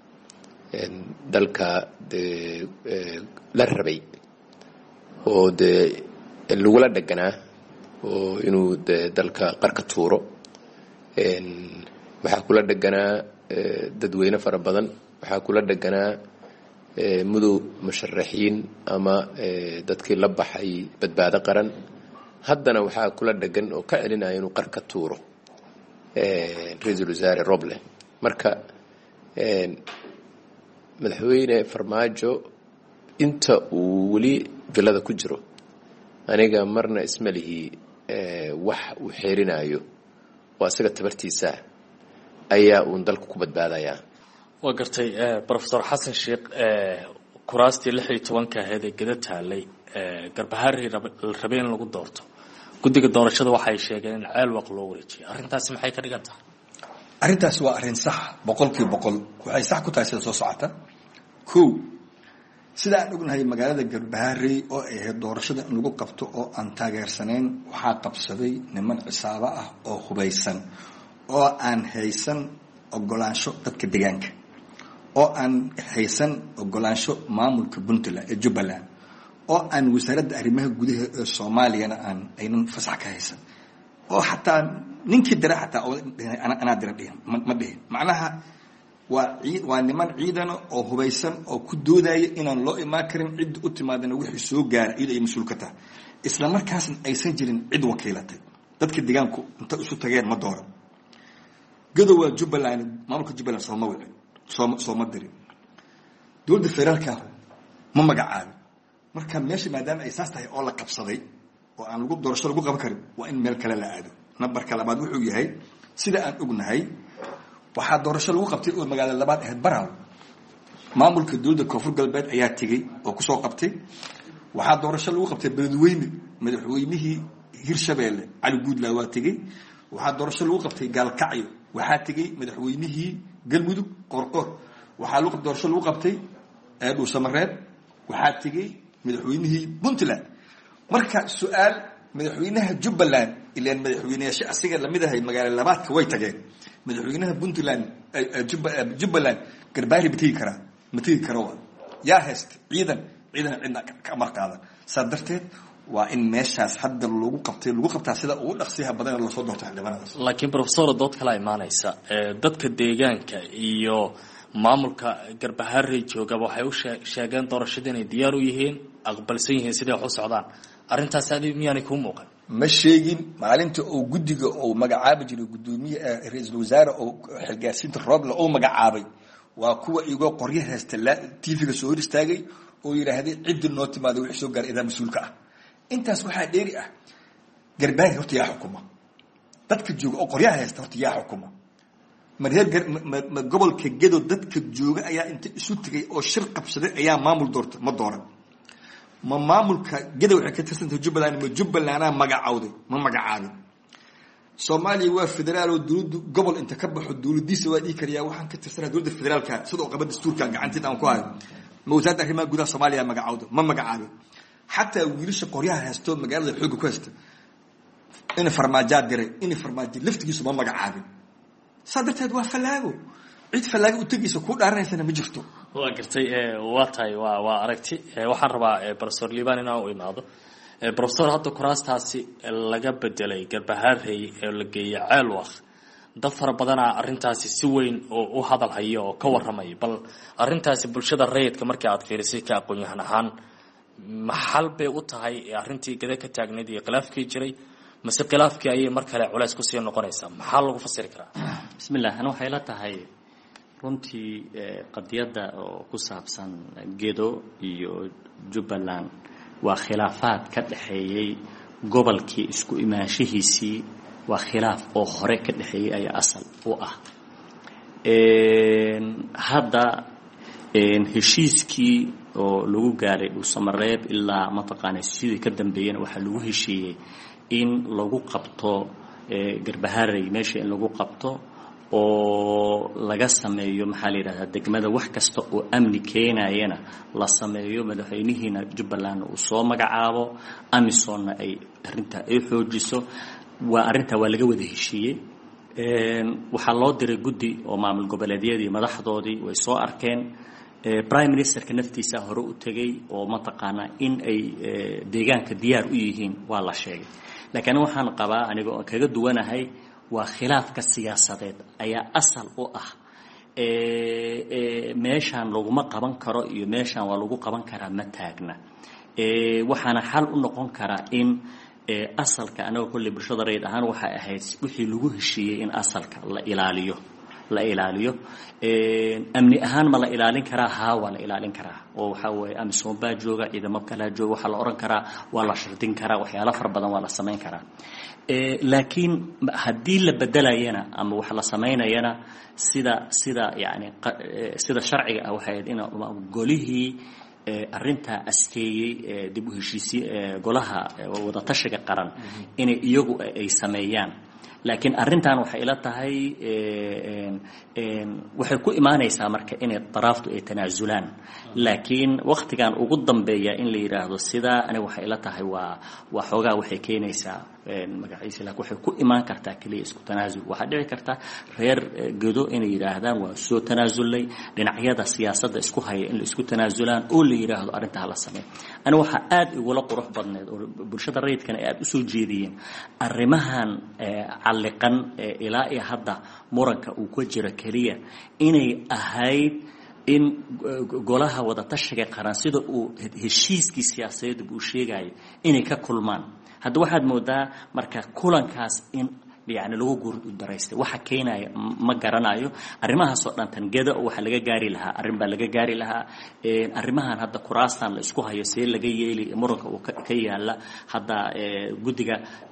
dalka dee la rabay oo dee lagula dheganaa oo inuu dee dalka qarka tuuro waxaa kula dheganaa dadweyne fara badan waxaa kula dheganaa mudow musharaxiin ama dadkii la baxay badbaado qaran haddana waxaa kula dhegan oo ka celinaya inuu qarka tuuro ra-iisul wasaare Roble marka madaxweyne farmaajo inta uu weli vilada ku jiro aniga marna isma lihi wax uu xeerinayo waa isaga tabartiisa ayaa uu dalku ku badbaadayaa waa gartay professor Xasan Sheekh kuraastii 16 ahayd ee gada taalay Garbaharri rabeen lagu doorto guddiga doorashada waxay sheegeen in ceel waq loo wareejiyo arrintaasi maxay ka dhigan tahay arrintaas waa arrin sax 100% waxay sax ku tahay sida soo socota koow sida aan ognahay magaalada Garbaharri oo ay doorashada in lagu qabto oo aan taageersanayn waxaa qabsaday niman cisaabo ah oo hubaysan oo aan haysan ogolaansho dadka deegaanka oo aan haysan ogolaansho maamulka Puntland ee Jubbaland oo aan wasaaradda arrimaha gudaha ee Soomaaliya aynan fasax ka haysan oo xataa ninkii dira xataa ana dira ma dhihin macnaha waa niman ciidan oo hubaysan oo ku doodaya inaan loo imaan karin cid u timaadana wixii soo gaar cid ay mas'uul ka tahay isla markaasna aysan jirin cid wakiilatay dadka deegaanku inta isu tageen ma dooran gadowa Jubbaland maamulka Jubbaland Sooma dirin dowladda federaalka ma magacaabin marka meesha maadaama ay saas tahay oo la qabsaday oo aan lagu doorasho lagu qaban karin waa in meel kale la aado nambarka labaad wuxuu yahay sida aan ognahay waxaa doorasho lagu qabtay oo magaalada labaad ahayd Baraw maamulka dowladda Koonfur Galbeed ayaa tagay oo ku soo qabtay waxaa doorasho lagu qabtay Beledweyne madaxweynihii Hirshabeelle Cali Guudlaa waa tagay waxaa doorasho lagu qabtay Gaalkacyo waxaa tagay madaxweynihii Galmudug Qorqor waxaa lagu doorasho lagu qabtay Dhuusamareeb waxaa tagay madaxweynihii Puntland marka su'aal madaxweynaha Jubbaland ilaan madaxweynayaasha asiga lamid ahay magaalada labaadka way tageen madaxweynaha Puntland Jubbaland Garbaharri batigi kara yaa haysta ciidan cidna ka marqaadan sadarteed waa in meeshaas hadda lagu qabtaa sida ugu dhaqsiyaha badan la soo doortay xildhibaanadaas laakiin professor dood kala imaanaysa dadka deegaanka iyo maamulka Garbaharri jooga waxay u sheegeen doorashada inay diyaar u yihiin aqbalsan yihiin sidii wax u socdaan arrintaas aad miyaanay ku muuqan ma sheegin maalinta oo guddiga oo magacaab jiray gudoomiye ra'iisul wasaare oo xilgaarsiinta Roble oo magacaabay waa kuwa iyago qoryo haysta TV-ga soo hor istaagay oo yiraahdeen cid noo timaado wixii soo gaar idaa mas'uulka ah intaas waxaa dheeri ah Garbaharri horta yaa xukuma dadka jooga oo qoryaha haysta horta yaa xukuma gobolka Gedo dadka jooga ayaa inta isu tagay oo shir qabsaday ayaa maamul doortay ma dooran maamulka Gedo waxay ka tirsantahay Jubbaland ma Jubbaland magacaawday ma magacaabin Soomaaliya waa federaal oo dawladdu gobol inta ka baxo dawladdiisa waa dhigi kariyaa waxaan ka tirsanaa dawladda federaalka sida oo qabada dastuurkan gacanteed aan ku hayo wasaaradda arrimaha gudaha Soomaaliya magacaawdo ma magacaabin xataa wiilasha qoryaha haysto magaalada xoog ku haysta in farmaajo diray in farmaajo laftigiisu ma magacaabin sadarteed waa falaago cid falaago u tagaysa ku dhaaranaysan ma jirto waa gartay waa tahay waa aragti waxaan rabaa professor Liban inaan u imaado professor hadda kuraastaasi laga bedelay Garbaharey ee la geeyay Ceelwaq dad fara badan arrintaasi si weyn oo u hadal hayo oo ka waramay bal arrintaasi bulshada rayidka markii aad fiirisay ka aqoon-yahan ahaan maxal bay u tahay arrintii gada ka taagneed iyo khilaafkii jiray mase khilaafkii ayay mar kale culays ku sii noqonaysaa maxaa lagu fasiri karaa bismillah ana waxay la tahay runtii qadiyada oo ku saabsan gedo iyo Jubbaland waa khilaafaad ka dhaxeeyay gobolkii isku imaanshihiisii waa khilaaf oo hore ka dhaxeeyay ay asal u ah hadda heshiiskii oo lagu gaaray Dhuusamareeb ilaa mataqaanay sidii ka dambeeyay waxa lagu heshiiyay in lagu qabto Garbaharey meesha in lagu qabto oo laga sameeyo maxaa la yiraahdaa degmada wax kasta oo amni keenayana la sameeyo madaxweynihiina Jubbaland uu soo magacaabo amisonna ay arinta ay xoojiso waa arinta waa laga wada heshiiyay waxa loo diray guddi oo maamul goboleedyadii madaxdoodii way soo arkeen prime ministerka naftiisa hore u tagay oo mataqaana in ay deegaanka diyaar u yihiin waa la sheegay laakiin waxaan qabaa aniga oo kaga duwanahay waa khilaafka siyaasadeed ayaa asal u ah meeshan laguma qaban karo iyo meeshan waa lagu qaban karaa ma taagna waxaana xal u noqon karaa in asalka anaga kulli bulshada rayid ahaan waxa ahayd wixii lagu heshiiyay in asalka la ilaaliyo amni ahaan ma la ilaalin karaa haa waa la ilaalin karaa oo waxa weeye amisom baa jooga ciidamo kala jooga waxa la oran karaa waa la shardin karaa waxyaalo far badan waa la sameyn karaa laakiin haddii la bedelayana ama wax la sameynayana sida yani sida sharciga ah waxay in golihii arinta asteeyay dib u heshiisi golaha wada tashiga qaran in iyagu ay sameeyaan laakiin arintan waxay ila tahay waxay ku imaanaysaa marka in taraaftu ay tanaazulaan laakiin waqtigan ugu dambeeya in la yiraahdo sida aniga waxay ila tahay waa xoogaa waxay keenaysaa magaciisa laakiin waxay ku imaan kartaa kaliya isku tanaasul waxa dhici karta reer gedo inay yiraahdaan waa soo tanaasulay dhinacyada siyaasadda isku haya in la isku tanaasulaan oo la yiraahdo arinta la sameeyo aniga waxa aad igula qurux badneed oo bulshada rayidkana aad u soo jeediyeen arrimahan calliqan ilaa iyo hadda muranka uu ku jira kaliya inay ahayd in golaha wada tashiga qaran sida uu heshiiskii siyaasadeed uu sheegay inay ka kulmaan hadda waxaad moodaa marka kulankaas in يعني لو جور درست واحد كينا ما جرنايو أرمها صوتنا تنجد وواحد لقى جاري لها أرمها لقى جاري لها أرمها هذا كراسان لسكوها يصير لقى يلي مرك وكيا لا هذا جودجا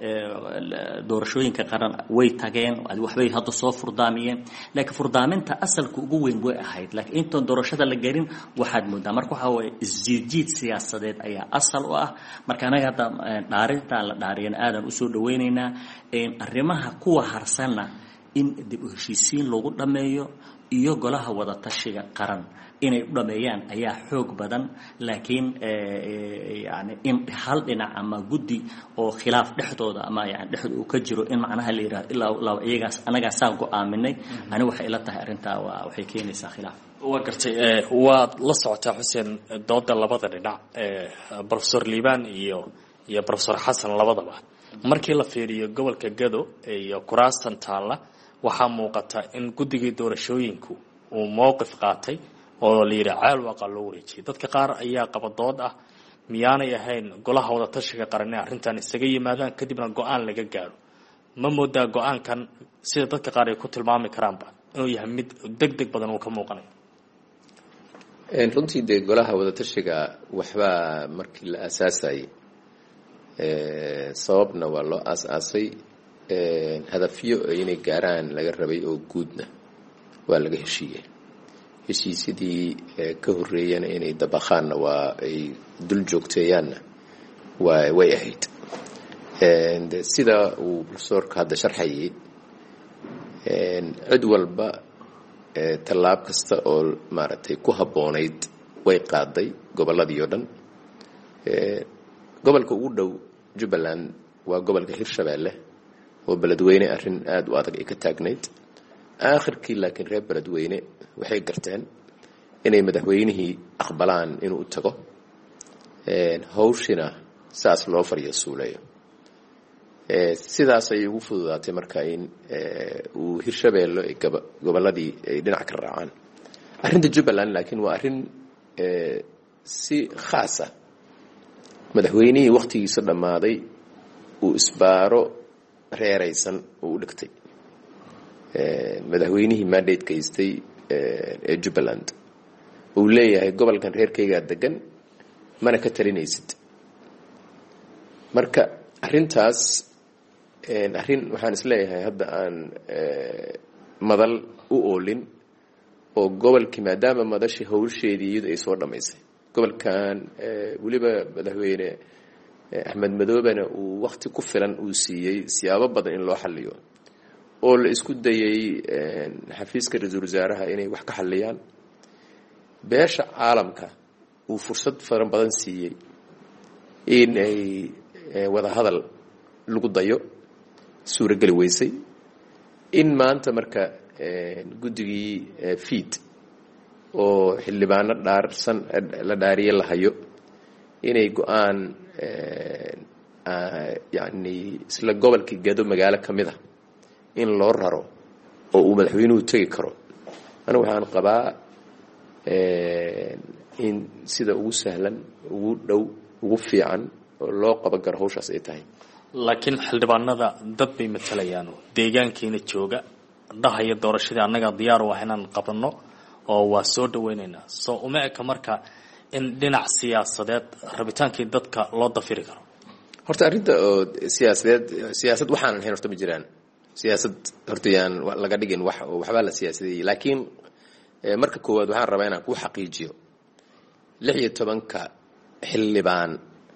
دور شوين كقرن ويتاجين الوحبي هذا صوف فردامية لكن فردامين تأصل كوجوين بوي أحد لكن أنتم دور شذا اللي جارين واحد مدة مركو هو الزيجيت سياسة أي أصل واه مركنا هذا دارين آدم أسود ويننا أرمها kuwa harsanna in dib u heshiisiin loogu dhameeyo iyo golaha wada tashiga qaran inay u dhameeyaan ayaa xoog badan laakiin yani in hal dhinac ama guddi oo khilaaf dhexdooda ama yani dhexdooda uu ka jiro in macnaha la yiraahdo ilaa iyagaas anaga saan go'aaminay ani waxay ila tahay arinta waxay keenaysaa khilaaf waa gartay waa la socotaa Xuseen dooda labada dhinac professor Liban iyo professor Xasan labadaba markii la fiiriyo gobolka Gado iyo kuraastan taala waxa muuqata in guddiga doorashooyinku uu mowqif qaatay oo la yiraahdo waxa loo wareejiyay dadka qaar ayaa qabadood ah miyaanay ahayn golaha wada tashiga qaran arrintan isaga yimaadaan kadibna go'aan laga gaaro ma moodaa go'aankan sida dadka qaar ay ku tilmaami karaanba inuu yahay mid degdeg badan oo ka muuqanayo runtii de golaha wada tashiga waxba markii la asaasay sababna waa loo aas-aasay hadafyo inay gaaraan laga rabay oo guudna waa laga heshiiyey heshiisyadii ka horreeyana inay dabaqaanna waa ay dul joogteeyaanna way ahayd sida uu profesorka hadda sharxayay cid walba tallaab kasta oo maaragtay ku habboonayd way qaaday gobolladii oo dhan. gobolka ugu dhow Jubbaland waa gobolka Hirshabeelle oo beledweyne arrin aad u adag ay ka taagnayd. aakhirkii laakiin reer beledweyne waxay garteen inay madaxweynihii aqbalaan inuu u tago hawshina saas loo fariisuuleeyo. sidaas ay ugu fududaatay marka in uu Hirshabeelle ay gobolladii ay dhinac ka raacaan. arrinta Jubbaland laakiin waa arrin si khaas ah madaxweynihii waqtigiisa dhammaaday uu isbaaro reeraysan uu u dhigtay madaxweynihii mandate haystay ee Jubbaland uu leeyahay gobolkan reerkayga degan mana ka talinaysid. marka arrintaas arrin waxaan isleeyahay hadda aan madal u oolin oo gobolkii maadaama madashii hawsheedii iyadu ay soo dhammaysay gobolkan weliba madaxweyne Axmed Madoobena uu waqti ku filan uu siiyey siyaabo badan in loo xalliyo oo la isku dayay xafiiska ra-iisul wasaaraha inay wax ka xalliyaan. beesha caalamka uu fursad fara badan siiyey in ay wada hadal lagu dayo suurageli weysay. in maanta marka guddigii fiid oo xildhibaano dhaarsan la dhaariye la hayo inay go'aan yani isla gobolkii Gado magaalo ka mid ah in loo raro oo uu madaxweynuhu tegi karo. anigu waxaan qabaa in sida ugu sahlan ugu dhow ugu fiican oo loo qaban karo hawshaas ay tahay. laakiin xildhibaanada dad bay matalayaan deegaankeena jooga dhahaya doorashadii annaga diyaar u ah inaan qabanno oo waa soo dhaweynaynaa. soo uma eka marka in dhinac siyaasadeed rabitaankii dadka loo dafiri karo. horta arrinta oo siyaasad waxaan ahayn horta ma jiraan. siyaasad horta yaan laga dhigin waxba la siyaasadeeyay. laakiin marka koowaad waxaan rabaa inaan ku xaqiijiyo 16ka xildhibaan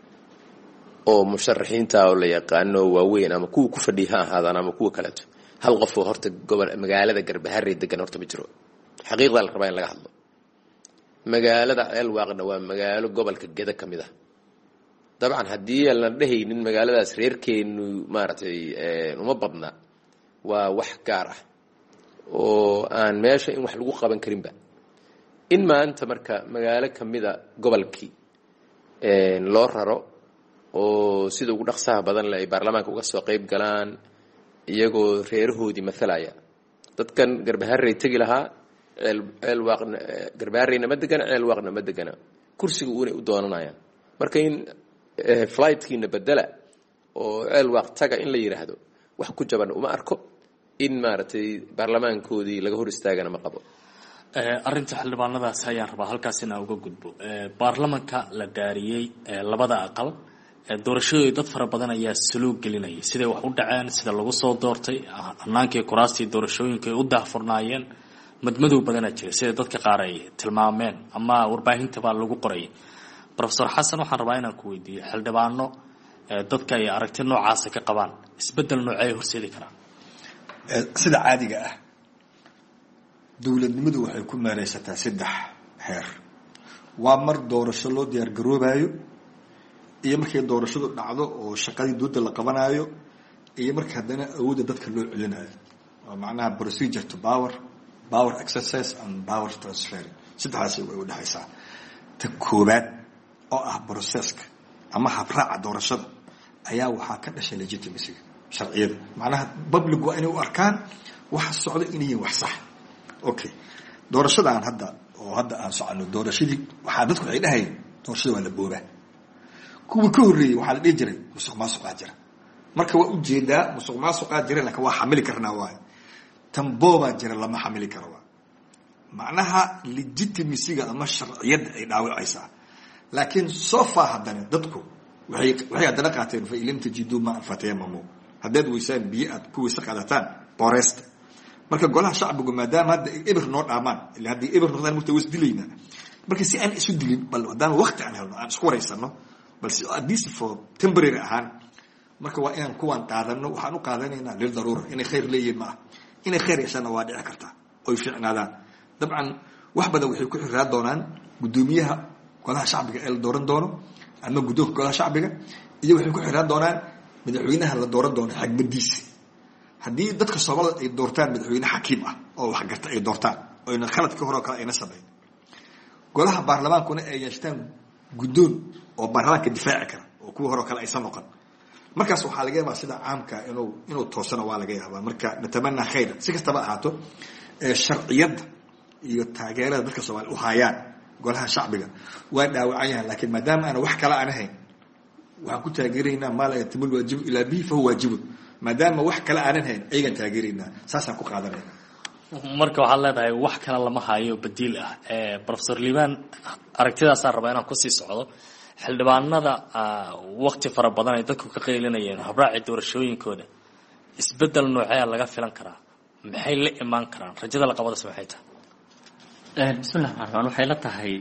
oo musharaxiinta oo la yaqaano waaweyn ama kuwa ku fadhiya ahaadaan ama kuwa kale hal qof oo horta magaalada Garbaharey degan horta ma jiro. xaqiiqda la rabaa in laga hadlo. magaalada Ceelwaaqna waa magaalo gobolka Geda ka mid ah. dabcan haddii aan la dhahaynin magaaladaas reerkeenu maaragtay uma badna waa wax gaar ah oo aan meesha in wax lagu qaban karinba. in maanta marka magaalo ka mid a gobolkii loo raro oo sida ugu dhaqsaha badan leh ay baarlamaanka uga soo qayb galaan iyagoo reerahoodii mathalaya. dadkan Garbaharey tagi lahaa Ceelwaaqna Garbahareyna ma degana Ceelwaaqna ma degana kursiga uuna u doonanayaan. marka in flightkiina bedela oo Ceelwaaq taga in la yiraahdo wax ku jaban uma arko. in maaragtay baarlamaankoodii laga hor istaagana ma qabo. arrinta xildhibaanadaas ayaan rabaa halkaas inaan uga gudbo. baarlamaanka la dhaariyey labada aqal doorashadooda dad fara badan ayaa suluug gelinayay siday wax u dhaceen sida lagu soo doortay hanaankii kuraastii doorashooyinka ay u daahfurnaayeen madmadow badanaa jira sida dadka qaar ay tilmaameen ama warbaahinta baa lagu qorayay. professor xasan waxaan rabaa inaan ku weydiiyo xildhibaano dadka ay aragti noocaas ka qabaan isbedel noocee horseedi karaan. sida caadiga ah dawladnimadu waxay ku meereysataa 3 heer. waa mar doorasho loo diyaar garoobayo iyo markay doorashadu dhacdo oo shaqadii dowladda la qabanayo iyo marka haddana awoodda dadka loo celinayo. waa macnaha procedure to power exercise and power transfer. saddexdaas way u dhaxaysaa. ta koobaad oo ah processka ama habraaca doorashada ayaa waxaa ka dhashay legitimacy sharciyada. macnaha public waa inay u arkaan waxa socda inay wax sax. okay doorashadaan hadda aan socono doorashadii waxaa dadku ay dhahayeen doorashada waa la boobaa. kuwa ka horeeyay waxaa la dhihi jiray musuqmaasuqaa jira. marka waa u jeedaa musuqmaasuqaa jira laakiin waa xamili karnaa waay. tan boobaa jira lama xamili karo waa. macnaha legitimacy-ga ama sharciyada ay dhaawacaysaa. laakiin so far haddana dadku waxay haddana qaateen fa ilam tajidu ma fatayamamu. haddaad weysaan biyo aad ku weysa qaadataan booreysta. marka golaha shacbigu maadaama hadda eber noo dhaamaan ilaa haddii eber noqdaan murta was dilaynaa. marka si aan isu dilin bal haddaan waqti aan helno aan isku wareysano balse at least for temporary ahaan marka waa inaan kuwaan qaadano. waxaan u qaadanaynaa lildaruura inay khayr leeyihiin maaha. inay khayr yeeshaana waa dhici kartaa oy fiicnaadaan. dabcan wax badan waxay ku xiraa doonaan gudoomiyaha golaha shacbiga ee la dooran doono ama guddoonka golaha shacbiga, iyo waxay ku xiraa doonaan madaxweynaha la dooran doono xigmadiisa. haddii dadka Soomaalida ay doortaan madaxweyne xakiim ah oo wax garta ay doortaan oo ina khaladka hore kale ayna sameyn, golaha baarlamaankuna ay yeeshtaan guddoon oo baarlamaanka difaaci kara oo kuwa hore kale aysan noqon, markaas waxaa laga yaabaa sida caamka inuu toosana waa laga yaabaa. marka natamanaa khayra. si kastaba ahaato sharciyadda iyo taageerada dadka Soomaaliya u hayaan golaha shacbiga waa dhaawacan yahay, laakiin maadaama aan wax kale aan ahayn waxaan ku taageeraynaa maa laa yatimul waajibu ilaa bihi fahuwa waajibun. maadaama wax kale aanan hayn ayagaan taageeraynaa, saasaan ku qaadanayna. marka waxaad leedahay wax kale lama hayo badiil ah. Professor Liibaan, aragtidaasaan rabaa inaan kusii socdo. xildhibaanada waqti fara badan ay dadku ka qaylinayeen habraaci doorashooyinkooda, isbedel noocee laga filan karaa? maxay la imaan karaan? rajada la qabada maxay tahay? bismillahi rahmaani rahiim. waxay la tahay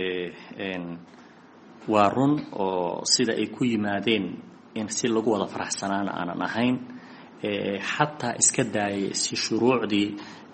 waa run oo sida ay ku yimaadeen in si lagu wada faraxsanaan aanan ahayn, xataa iska daayay si shuruucdii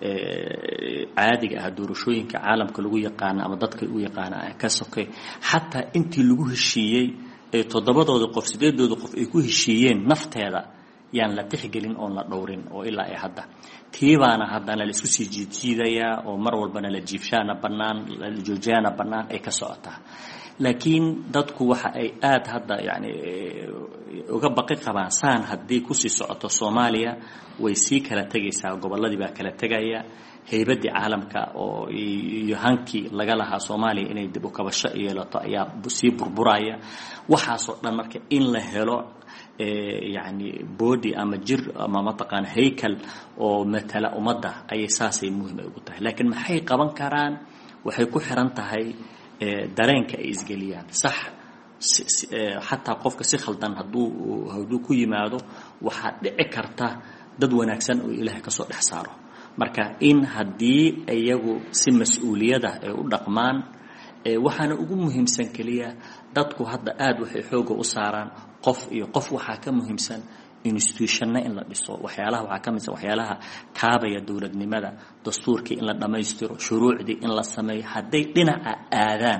caadiga ah doorashooyinka caalamka lagu yaqaano ama dadka u yaqaana ka sokay, xataa intii lagu heshiiyey ee 7dooda qof 8dooda qof ay ku heshiiyeen nafteeda yaan la tixgelin oo la dhowrin oo ilaa ay hadda tiibaana haddana la isku sii jiidayaa oo mar walbana la jiibshaana bannaan la joojaana bannaan ay ka socotaa. laakiin dadku waxa ay aad hadda yani uga baqi qabaan saan haddii kusii socoto Soomaaliya way sii kala tegaysaa, gobolladii baa kala tegaya, haybadii caalamka oo iyo hankii laga lahaa Soomaaliya inay dib u kabasho yeelato ayaa sii burburaya. waxaasoo dhan marka in la helo yani body ama jir ama mataqaan haykal oo matala ummadda ayay saasay muhiim ugu tahay. laakiin maxay qaban karaan? waxay ku xiran tahay dareenka ay isgeliyaan. sax xataa qofka si khaldan hadduu ku yimaado waxaa dhici karta dad wanaagsan oo Ilaahay ka soo dhex saaro. marka in haddii iyagu si mas'uuliyada ay u dhaqmaan, waxaana ugu muhiimsan kaliya dadku hadda aad waxay xooga u saaraan qof iyo qof. waxaa ka muhiimsan institutionna in la dhiso. waxaa ka mid waxyaalaha kaabaya dowladnimada, dastuurkii in la dhammaystiro, shuruucdii in la sameeyo. hadday dhinaca aadaan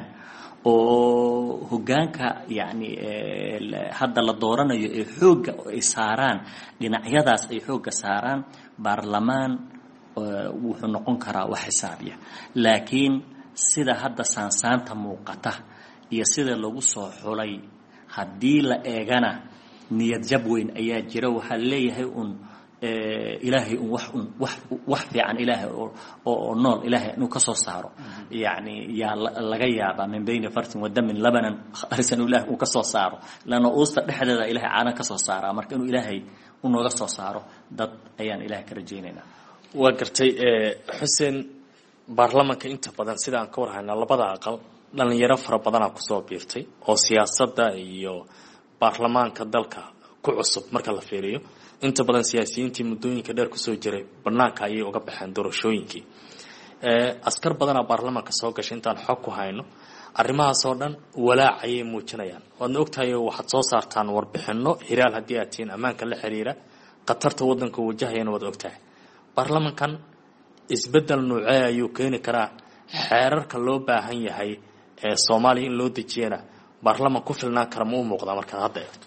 oo hoggaanka yani hadda la dooranayo ee xooga ay saaraan dhinacyadaas, ay xooga saaraan, baarlamaan wuxuu noqon karaa wax xisaabiya. laakiin sida hadda saansaanta muuqata iyo sida lagu soo xulay haddii la eegana niyad jab weyn ayaa jira. waxaa leeyahay ilaahay wax fiican ilaahay oo nool ilaahay inuu ka soo saaro, yani yaa laga yaabaa min bayni fartin wa damin labanan kharisan ilaahay uu ka soo saaro, lana uusta dhexdeeda ilaahay caanan ka soo saaraa. marka inuu ilaahay u nooga soo saaro dad ayaan ilaahay ka rajaynaynaa. waa gartay. xuseen, baarlamaanka inta badan sida aan ka warhaynaa labada aqal dhalinyaro fara badanaa kusoo biirtay oo siyaasadda iyo baarlamaanka dalka ku cusub. marka la fiiriyo inta badan siyaasiyiintii muddooyinka dheer kusoo jiray bannaanka ayay uga baxeen doorashooyinkii. askar badanaa baarlamaanka soo gashay intaan xog ku hayno. arrimahaasoo dhan walaac ayay muujinayaan. waadna ogtahay waxaad soo saartaan warbixinno hiraal haddii aad tihiin ammaanka la xiriira, khatarta waddanka wajahayana waad ogtahay. baarlamankan isbedel noocee ayuu keeni karaa? xeerarka loo baahan yahay ee Soomaaliya in loo dejiyana baarlaman ku filnaan kara ma u muuqdaa markaad hadda eegto?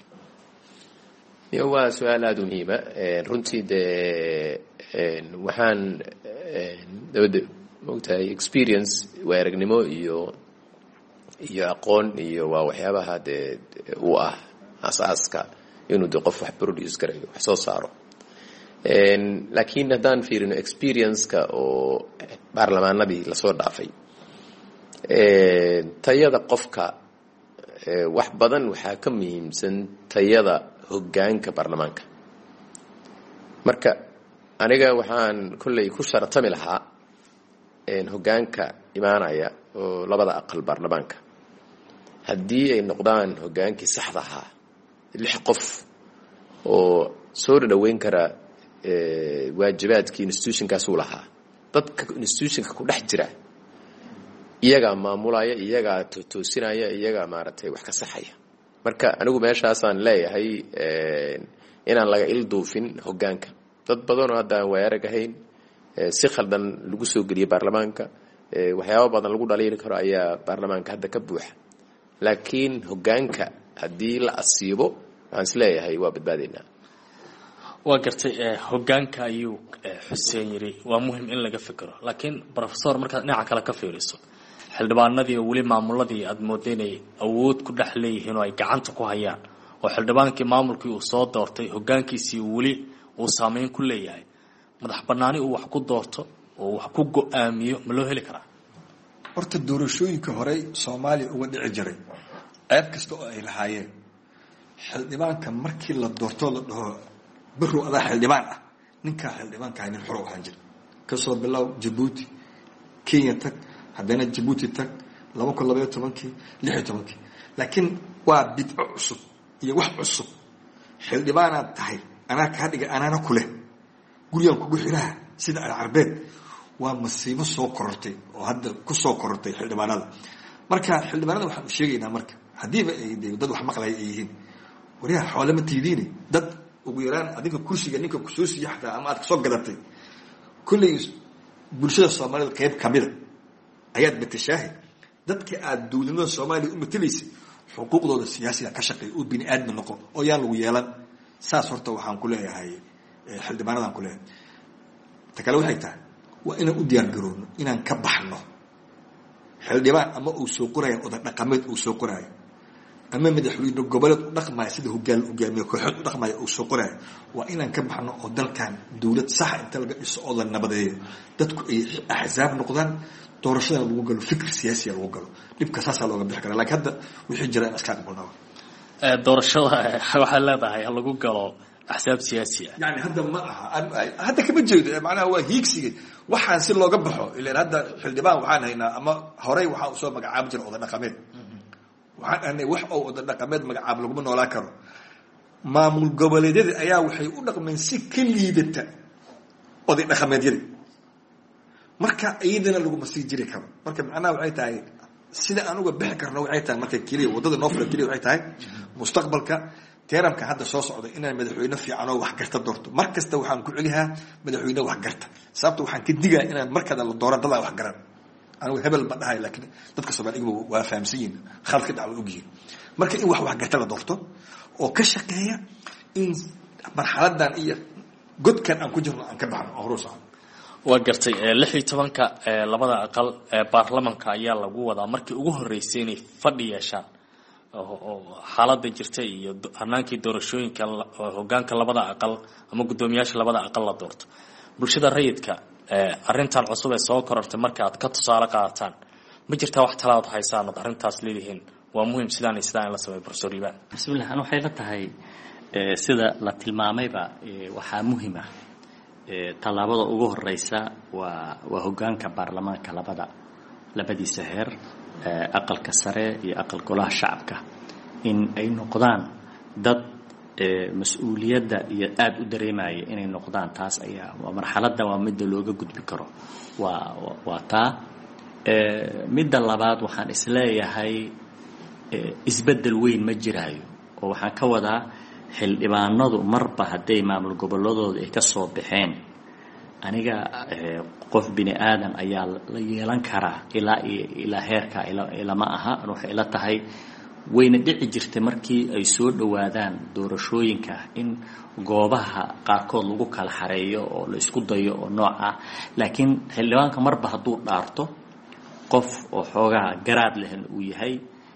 waa su-aal aada u muhiima. runtii dee waxaan dabadda maogtahay experience waa aragnimo iyo aqoon iyo waa waxyaabaha dee u ah asaaska inuu de qof wax produce garayo, wax soo saaro. laakiin haddaan fiirino experience-ka oo baarlamaanadii lasoo dhaafay, tayada qofka wax badan waxaa ka muhiimsan tayada hoggaanka baarlamaanka. marka aniga waxaan kolley ku sharatami lahaa hoggaanka imaanaya oo labada aqal baarlamaanka haddii ay noqdaan hoggaankii saxda ahaa 6 qof oo soo dhaweyn kara waajibaadkii institutionkaas uu lahaa. dadka institutionka ku dhex jira iyagaa maamulaya, iyagaa toosinaya, iyagaa maaragtay wax ka saxaya. marka anigu meeshaasaan leeyahay inaan laga ilduufin hogaanka. dad badan oo hadda aan waayarag ahayn si khaldan lagu soo geliyay baarlamaanka, waxyaabo badan lagu dhaliili karo ayaa baarlamaanka hadda ka buuxa. laakiin hogaanka haddii la asiibo waxaan isleeyahay waa badbaadaynaa. waa gartay hogaanka ayuu xuseen yiri waa muhiim in laga fikiro, laakiin professor markaad dhinaca kale ka fiiriso xildhibaanadii oo weli maamuladii aad moodaynay awood ku dhex leeyihiin oo ay gacanta ku hayaan, oo xildhibaankii maamulkii uu soo doortay hogaankiisii weli uu saameyn ku leeyahay, madax banaani uu wax ku doorto oo wax ku go'aamiyo ma loo heli karaa? horta doorashooyinka horey Soomaaliya uga dhici jiray ceeb kasta oo ay lahaayeen, xildhibaanka markii la doorto la dhaho biro adaa xildhibaan ah, ninka xildhibaanka nin xor u ahaan jiray. kasoo bilow Djibouti, Kenya tag, haddana Djibouti tag 2012 16. laakiin waa bidco cusub iyo wax cusub. xildhibaanaad tahay anaa ka dhiga anaana kule guriyaan kugu xiraha sida Carbeed, waa masiibo soo korortay oo hadda ku soo korortay xildhibaanada. marka xildhibaanada waxaan sheegaynaa marka hadiiba ay dad wax maqlay ay yihiin wariyaha xoolama tiidiini dad ugu yaraan adiga kursiga ninka ku soo siyaxta ama aad soo gadatay kulli bulshada Soomaaliyeed qayb kamida ayaad batashahay. dadka aad dawladnimada Soomaaliya u matalaysay xuquuqdooda siyaasiga ka shaqeey oo bini aadam noqo oo yaan lagu yeelan. saas horta waxaan ku leeyahay xildhibaanadan ku leeyahay takala waxay tahay waa inaan u diyaar garowno inaan ka baxno xildhibaan ama uu soo qorayo oday dhaqameed uu soo qorayo ama madaxweyne goboleed u dhaqmaya sida hogaamiye kooxood u dhaqmaya uu soo qorayo. waa inaan ka baxno oo dalkan dawlad sax inta laga dhiso oo la nabadeeyo dadku ay axzaab noqdaan, doorashada lagu galo fikir siyaasi lagu galo. dhibka saasa looga bixi karaa. laakiin hadda wixii jira iska aqbalnaa doorashada waxaa leedahay lagu galo axsaab siyaasi ah. yani hadda ma aha hadda kama jeedo macnaha waa hiigsiga waxaan si looga baxo ilaa hadda xildhibaan waxaan haynaa ama horey waxa uu soo magacaab jiray oday dhaqameed. waxaan aanay wax oo oday dhaqameed magacaab laguma noolaan karo. maamul goboleedyada ayaa waxay u dhaqmeen si ka liidata oday dhaqameedyada, marka iyadana laguma sii jiri karo. marka macnaha waxay tahay sida aan uga bixi karno waxay tahay marka kaliya wadada noo fura kaliya waxay tahay mustaqbalka teeramka hadda soo socda inaan madaxweyne fiican oo wax garta doorto. mar kasta waxaan ku celihaa madaxweyne wax garta, sababta waxaan ka digaa inaan markada la dooran dad wax garan. anigu hebel ma dhahay laakiin dadka Soomaaliyeed waa fahamsan yihiin khalka dhacdo ogyihiin. marka in wax garta la doorto oo ka shaqeeya in marxaladan iyo godkan aan ku jirno aan ka baxno horus ah. waa gartay 16 labada aqal baarlamaanka ayaa lagu wadaa markii ugu horeysay inay fadhi yeeshaan oo xaaladda jirtay iyo hanaankii doorashooyinka hogaanka labada aqal ama gudoomiyaasha labada aqal la doorto. bulshada rayidka arrintan cusub ee soo korortay marka aad ka tusaale qaataan ma jirtaa wax talaad haysaan oo arrintaas leeyihiin waa muhiim sidaan in la sameeyo professor Liban? bismillah ana waxay la tahay sida la tilmaamayba waxaa muhiim ah talaabada ugu horeysa waa hogaanka baarlamaanka labadiisa heer aqalka sare iyo aqal golaha shacabka in ay noqdaan dad mas'uuliyadda iyo aad u dareemaya inay noqdaan. taas ayaa waa marxaladda waa midda looga gudbi karo waa taa. midda labaad waxaan isleeyahay isbeddel weyn ma jiraayo oo waxaan ka wadaa xildhibaanadu marba hadday maamul goboladooda ay ka soo baxeen aniga qof bini aadan ayaa la yeelan karaa ilaa heerka ilama aha. waxay ila tahay wayna dhici jirtay markii ay soo dhawaadaan doorashooyinka in goobaha qaarkood lagu kala xareeyo oo la isku dayo oo nooc ah, laakiin xildhibaanka marba hadduu dhaarto qof oo xoogaa garaad leh uu yahay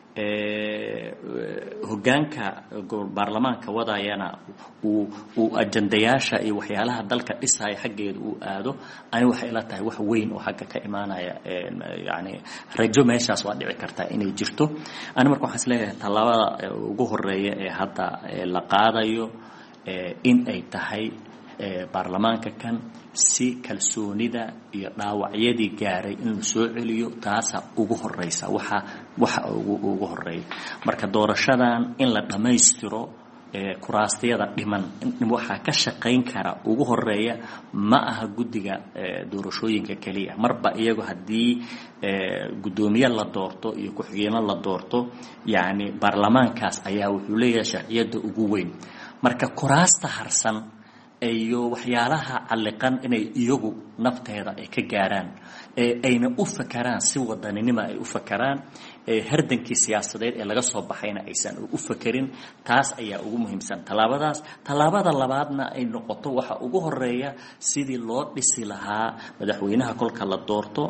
hogaanka baarlamaanka wadayana uu ajandayaasha iyo waxyaalaha dalka dhisaya xaggeeda uu aado. ani waxay ila tahay wax weyn oo xagga ka imaanaya yani rajo meeshaas waa dhici kartaa inay jirto. ani marka waxaan isleeyahay talaabada ugu horeeya ee hadda la qaadayo in ay tahay baarlamaanka kan si kalsoonida iyo dhaawacyadii gaaray in la soo celiyo. taasa ugu horeysa waxa ugu horeeya. marka doorashadan in la dhameystiro kuraastayada dhiman waxa ka shaqeyn kara ugu horeeya ma aha guddiga doorashooyinka kaliya. marba iyagu hadii gudoomiye la doorto iyo ku-xigeenno la doorto yani baarlamaankaas ayaa wuxuu leeyahay sharciyada ugu weyn. marka kuraasta harsan iyo waxyaalaha calliqan inay iyagu nafteeda ay ka gaaraan ayna u fakaraan si wadaninimo ay u fakaraan hardankii siyaasadeed ee laga soo baxayna aysan u fakerin taas ayaa ugu muhiimsan tallaabada labaadna ay noqoto waxa ugu horeeya sidii loo dhisi lahaa madaxweynaha kolka la doorto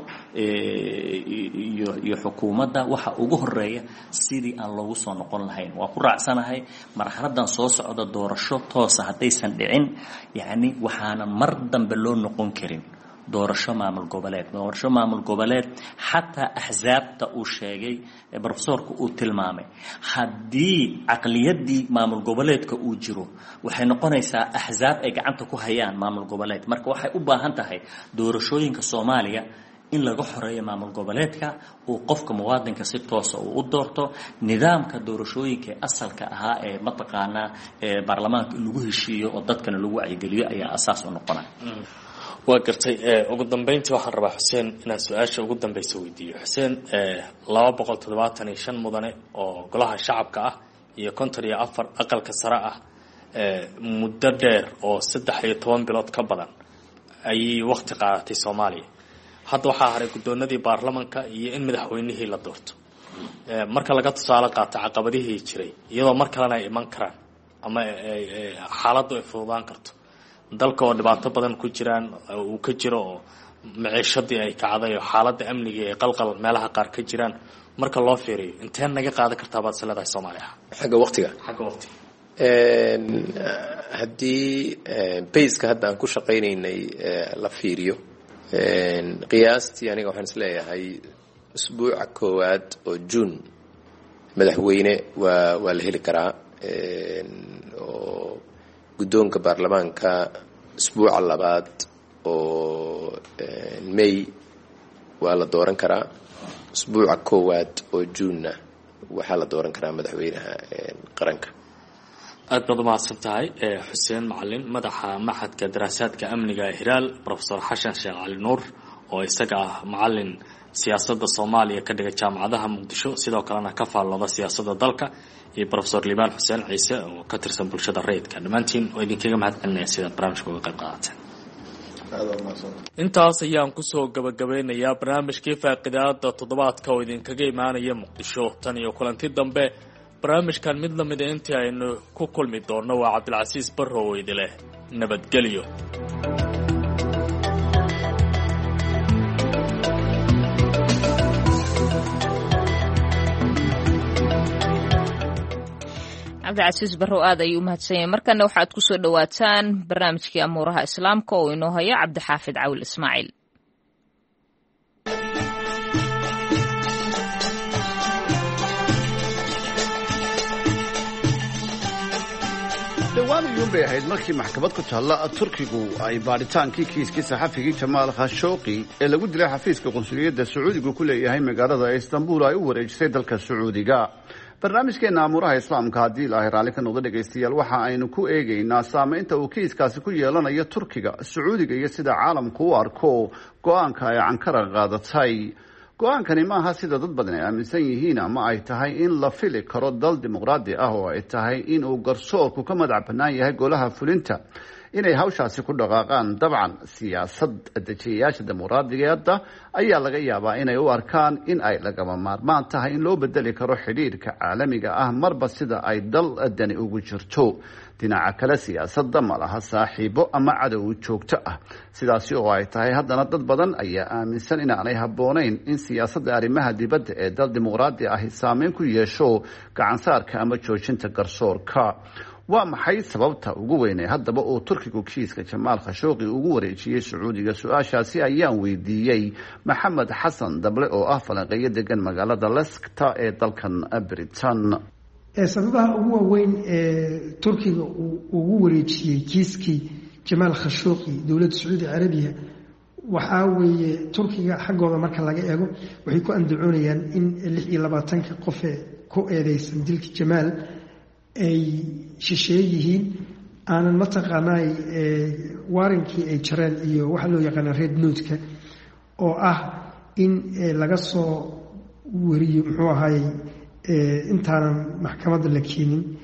iyo xukuumadda waxa ugu horeeya sidii aan loogu soo noqon lahayn waa ku raacsanahay marxaladan soo socda doorasho toosa haddaysan dhicin yacni waxaanan mar dambe loo noqon karin doorasho maamul goboleed xataa axsaabta uu sheegay profesorku uu tilmaamay haddii caqliyadii maamul goboleedka uu jiro waxay noqonaysaa axsaab ay gacanta ku hayaan maamul goboleed marka waxay u baahan tahay doorashooyinka Soomaaliya in laga xoreeyo maamul goboleedka uu qofka muwaadinka si toos ah u doorto nidaamka doorashooyinka asalka ahaa ee mataqaana baarlamaanka lagu heshiiyo oo dadkana lagu wacyigeliyo ayaa asaas u noqonaya waa gartay ugu dambeyntii waxaan rabaa Xuseen inaan su'aasha ugu dambaysa weydiiyo Xuseen 275 mudane oo golaha shacabka ah iyo 54 aqalka sare ah muddo dheer oo 13 bilood ka badan ay waqti qaadatay Soomaaliya hadda waxaa haray guddoonadii baarlamaanka iyo in madaxweynihii la doorto marka laga tusaale qaato caqabadihii jiray iyadoo mar kalena ay iman karaan ama xaaladdu ay fududaan karto dalka oo dhibaato badan ku jiraan uu ka jiro oo maciishadii ay kacday oo xaaladda amniga ee qalqal meelaha qaar ka jiraan marka loo fiiriyo inteen naga qaadan kartaa baad leedahay Soomaaliya xagga waqtiga haddii bayska hadda aan ku shaqaynaynay la fiiriyo qiyaastii aniga waxaan isleeyahay usbuuca koowaad oo June madaxweyne waa la heli karaa oo guddoonka baarlamaanka usbuuca labaad oo May waa la dooran karaa usbuuca koowaad oo June waxaa la dooran karaa madaxweynaha qaranka aad baad mahadsan tahay Xuseen Macalin madaxa maxadka daraasaadka amniga ee Hilaal Professor Xashan Sheekh Cali Nuur oo isaga ah macallin siyaasadda Soomaaliya ka dhiga jaamacadaha Muqdisho sidoo kalena ka faallooda siyaasadda dalka iyo Professor Liibaan Xuseen Ciise oo ka tirsan bulshada rayidka dhamaantiin oo idinkaga mahadcelinaya sida barnaamijka uga qayb qaadateen intaas ayaan ku soo gabagabeynayaa barnaamijkii faaqidaada toddobaadka oo idinkaga imaanaya Muqdisho tan iyo kulanti dambe barnaamijkan mid la mid ah intii aynu ku kulmi doonno waa Cabdilcasiis Barrow oo idin leh nabadgelyo Cabdilcasiis Barrow aad ayuu mahadsan yahay markana waxaad ku soo dhawaataan barnaamijkii amuuraha islaamka oo inoo haya Cabdixaafid Cawil Ismaaciil dhowaan ayuun bay ahayd markii maxkamad ku taalla Turkigu ay baadhitaankii kiiskii saxafigii Jamaal Khashoggi ee lagu dilay xafiiska qunsuliyadda Sacuudigu ku leeyahay magaalada Istanbul ay u wareejisay dalka Sacuudiga barnaamijkeena amuuraha islaamka haddii ilaahay raalli ka noqdo dhegaystayaal waxa aynu ku eegaynaa saameynta uu kiiskaasi ku yeelanayo Turkiga Sacuudiga iyo sida caalamku u arko go'aanka ay Ankara qaadatay go-aankani maaha sida dad badan ay aaminsan yihiin ama ay tahay in la fili karo dal dimuqraadi ah oo ay tahay in uu garsoorku ka madax bannaan yahay golaha fulinta inay hawshaasi ku dhaqaaqaan dabcan siyaasad dejiyayaasha dimuqraadigeeda ayaa laga yaabaa inay u arkaan in ay lagama maarmaan tahay in loo bedeli karo xidhiirka caalamiga ah marba sida ay dal dani ugu jirto dhinaca kale siyaasadda ma laha saaxiibo ama cadow joogto ah sidaasi oo ay tahay haddana dad badan ayaa aaminsan inaanay habboonayn in siyaasadda arrimaha dibadda ee dal dimuqraadi ahi saameyn ku yeesho gacansaarka ama joojinta garsoorka waa maxay sababta ugu weyn ee haddaba uu Turkigu kiiska Jamaal Khashoggi ugu wareejiyay Sacuudiga su-aashaasi ayaan weydiiyey Maxamed Xasan Dable oo ah falanqeeyo degan magaalada Leicester ee dalkan Britain sababaha ugu waaweyn ee Turkiga uu ugu wareejiyay kiiskii Jamaal Khashoggi dowladda Sacuudi Carabiya waxaa weeye Turkiga xaggooda marka laga eego waxay ku andacoonayaan in 26 qof ee ku eedeysan dilka Jamaal ay shisheeye yihiin aanan mataqaanay waarinkii ay jareen iyo waxa loo yaqaan red note-ka oo ah in laga soo wariyo muxuu ahaayey intaanan maxkamadda la keenin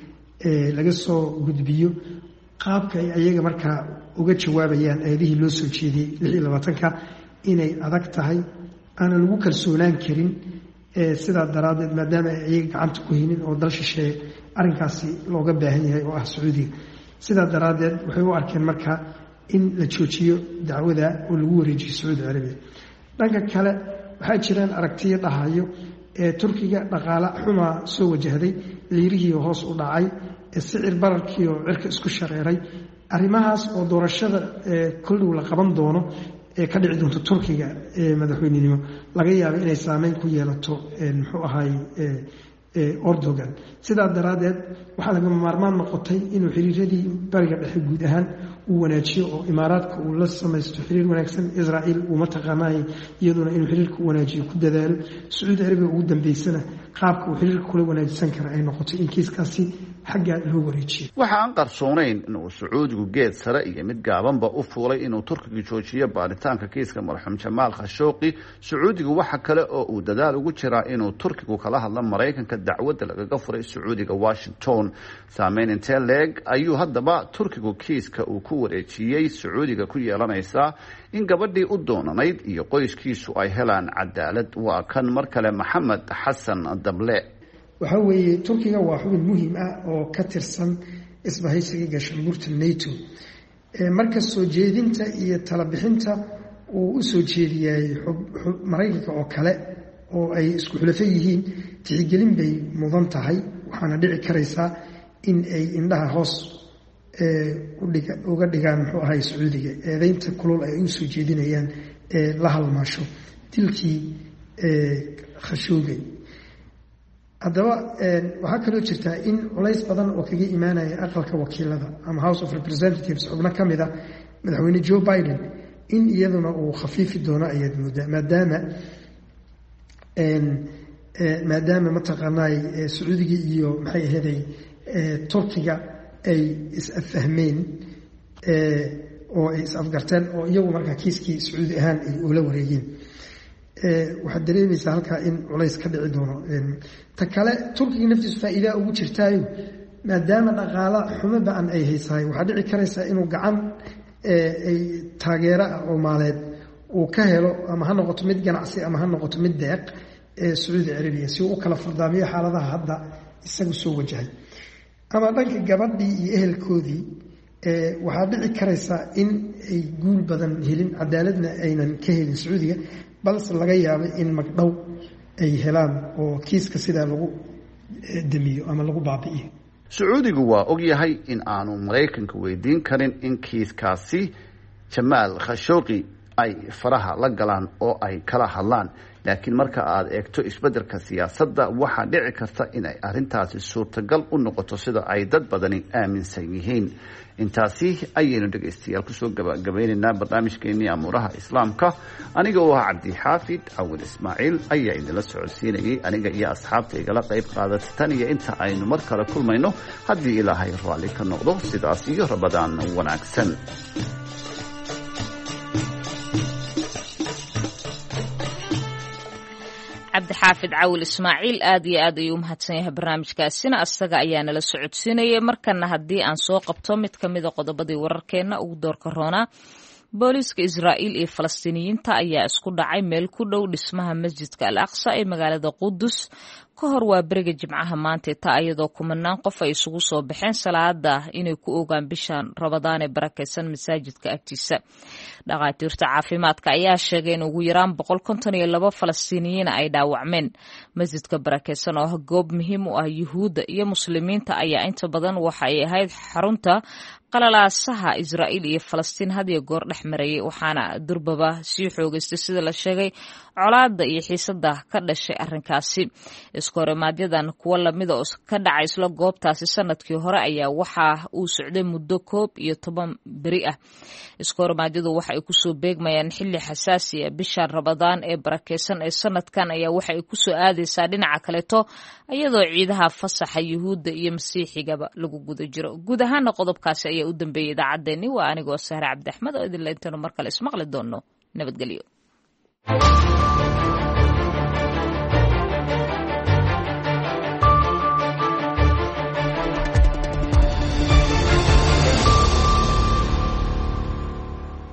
laga soo gudbiyo qaabka ay ayaga markaa uga jawaabayaan eedihii loo soo jeediyey 26-ka inay adag tahay aanan lagu kalsoonaan karin sidaa daraaddeed maadaama ay ayaga gacanta ku hinin oo dal shisheeye arrinkaasi looga baahan yahay oo ah sacuudiga sidaa daraaddeed waxay u arkeen markaa in la joojiyo dacwada oo lagu wareejiyo sacuudi carabiya dhanka kale waxaa jiraan aragtiyo dhahayo turkiga dhaqaale xumaa soo wajahday liirihii hoos u dhacay sicir bararkii oo cirka isku shareeray arrimahaas oo doorashada koldhow la qaban doono ee ka dhici doonto turkiga madaxweynenimo laga yaabo inay saameyn ku yeelato muxuu ahaay Erdogan sidaa daraaddeed waxaa lagama maarmaan noqotay inuu xiriiradii bariga dhexe guud ahaan uu wanaajiyo oo imaaraadka uu la samaysto xiriir wanaagsan Israa'iil uu mataqaanay iyaduna inuu xiriirka wanaajiyo ku dadaalo Sacuudi Carabiya ugu dambeysana qaabka uu xiriirka kula wanaajisan kara ay noqoto in kiiskaasi xagga loo wareejiyo waxa aan qarsoonayn inuu Sacuudigu geed sare iyo mid gaabanba u fuulay inuu Turkiga joojiyo baaritaanka kiiska marxuum Jamaal Khashoggi Sacuudigu waxa kale oo uu dadaal ugu jiraa inuu Turkigu kala hadlo Mareykanka dacwadda lagaga furay Sacuudiga Washington saameyn intee leeg ayuu haddaba Turkigu kiiska uu ku wareejiyey Sacuudiga ku yeelanaysaa in gabadhii u doonanayd iyo qoyskiisu ay helaan cadaalad waa kan mar kale Maxamed Xasan Dable waxa weeye Turkiga waa xubin muhiim ah oo ka tirsan isbahaysiga gaashaanbuurta NATO marka soo jeedinta iyo tala bixinta uu u soo jeediyay Mareykanka oo kale oo ay isku xulafo yihiin tixgelin bay mudan tahay waxaana dhici karaysaa in ay indhaha hoos uga dhigaan muxuu ahay Sacuudiga eedaynta kulul ay u soo jeedinayaan la halmaasho dilkii Khashoggi haddaba waxaa kaloo jirtaa in culays badan oo kaga imaanaya aqalka wakiilada ama House of Representatives xubno ka mid ah madaxweyne Joe Biden in iyaduna uu khafiifi doono ayaad moodaa maadaama mataqaanay Sacuudiga iyo maxay ahaday Turkiga ay is-afahmeen oo ay is-afgarteen oo iyagu markaa kiiskii Sacuudi ahaan ay ula wareegeen waxaad dareemaysaa halkaa in culays ka dhici doono ta kale Turkiga naftiisu faa'iido ugu jirtaayo maadaama dhaqaale xumo ba'an ay haysaay waxaa dhici karaysaa inuu gacan ay taageero oo maaleed uu ka helo ama ha noqoto mid ganacsi ama ha noqoto mid deeq Sacuudi Carabiya si uu u kala fardaamiyo xaaladaha hadda isagu soo wajahay ama dhanka gabadhii iyo ehelkoodii waxaa dhici karaysaa in ay guul badan helin cadaaladna aynan ka helin Sacuudiga balse laga yaabo in magdhow ay helaan oo kiiska sidaa lagu damiyo ama lagu baabi'iyo Sacuudigu waa og yahay in aanu Mareykanka weydiin karin in kiiskaasi Jamaal Khashoggi ay faraha la galaan oo ay kala hadlaan laakiin marka aad eegto isbeddelka siyaasadda waxaa dhici karta in ay arrintaasi suurtagal u noqoto sida ay dad badani aaminsan yihiin intaasi ayaynu dhegaystayaal kusoo gabagabaynaynaa barnaamijkeennii amuuraha islaamka aniga oo ah Cabdi Xaafid Awil Ismaaciil ayaa idinla socodsiinayay aniga iyo asxaabta igala qayb qaadatay tan iyo inta aynu mar kale kulmayno haddii ilaahay raalli ka noqdo sidaas iyo Ramadaan wanaagsan cabdi xaafid Awil Ismaaciil aad iyo aad ayuu mahadsan yahay barnaamijkaasina asaga ayaa nala socodsiinayay markana haddii aan soo qabto mid ka mid a qodobadii wararkeena ugu doorka roonaa booliiska Israa'iil iyo Falastiiniyiinta ayaa isku dhacay meel ku dhow dhismaha masjidka Al-Aqsa ee magaalada Qudus ka hor waa beriga Jimcaha maanta taa iyadoo kumanaan qof ay isugu soo baxeen salaada inay ku ogaan bishan Ramadaan ee barakeysan masaajidka agtiisa dhaqaatiirta caafimaadka ayaa sheegay in ugu yaraan 152 Falastiiniyiin ay dhaawacmeen masjidka barakeysan oo goob muhiim u ah Yuhuudda iyo Muslimiinta ayaa inta badan waxa ay ahayd xarunta qalalaasaha Israa'iil iyo Falastiin hadiyo goor dhex marayay waxaana durbaba sii xoogaystay sida la sheegay colaadda iyo xiisadda ka dhashay arrinkaasi iskooramaadyadan kuwa lamid oo ka dhacay isla goobtaasi sanadkii hore ayaa waxa uu socday muddo 11 beri ah iskooramadyadu waxa ay ku soo beegmayaan xilli xasaasi ah bisha Ramadaan ee barakeysan ee sanadkan ayaa waxa ay ku soo aadaysaa dhinaca kaleeto iyadoo ciidaha fasaxa Yuhuudda iyo Masiixigaba lagu guda jiro guud ahaan qodobkaasi ayaa u dambeeyay idaacadeeni waa anigoo Sahra Cabdi Axmed oo idin leentano mar kale ismaqli doono nabadgelyo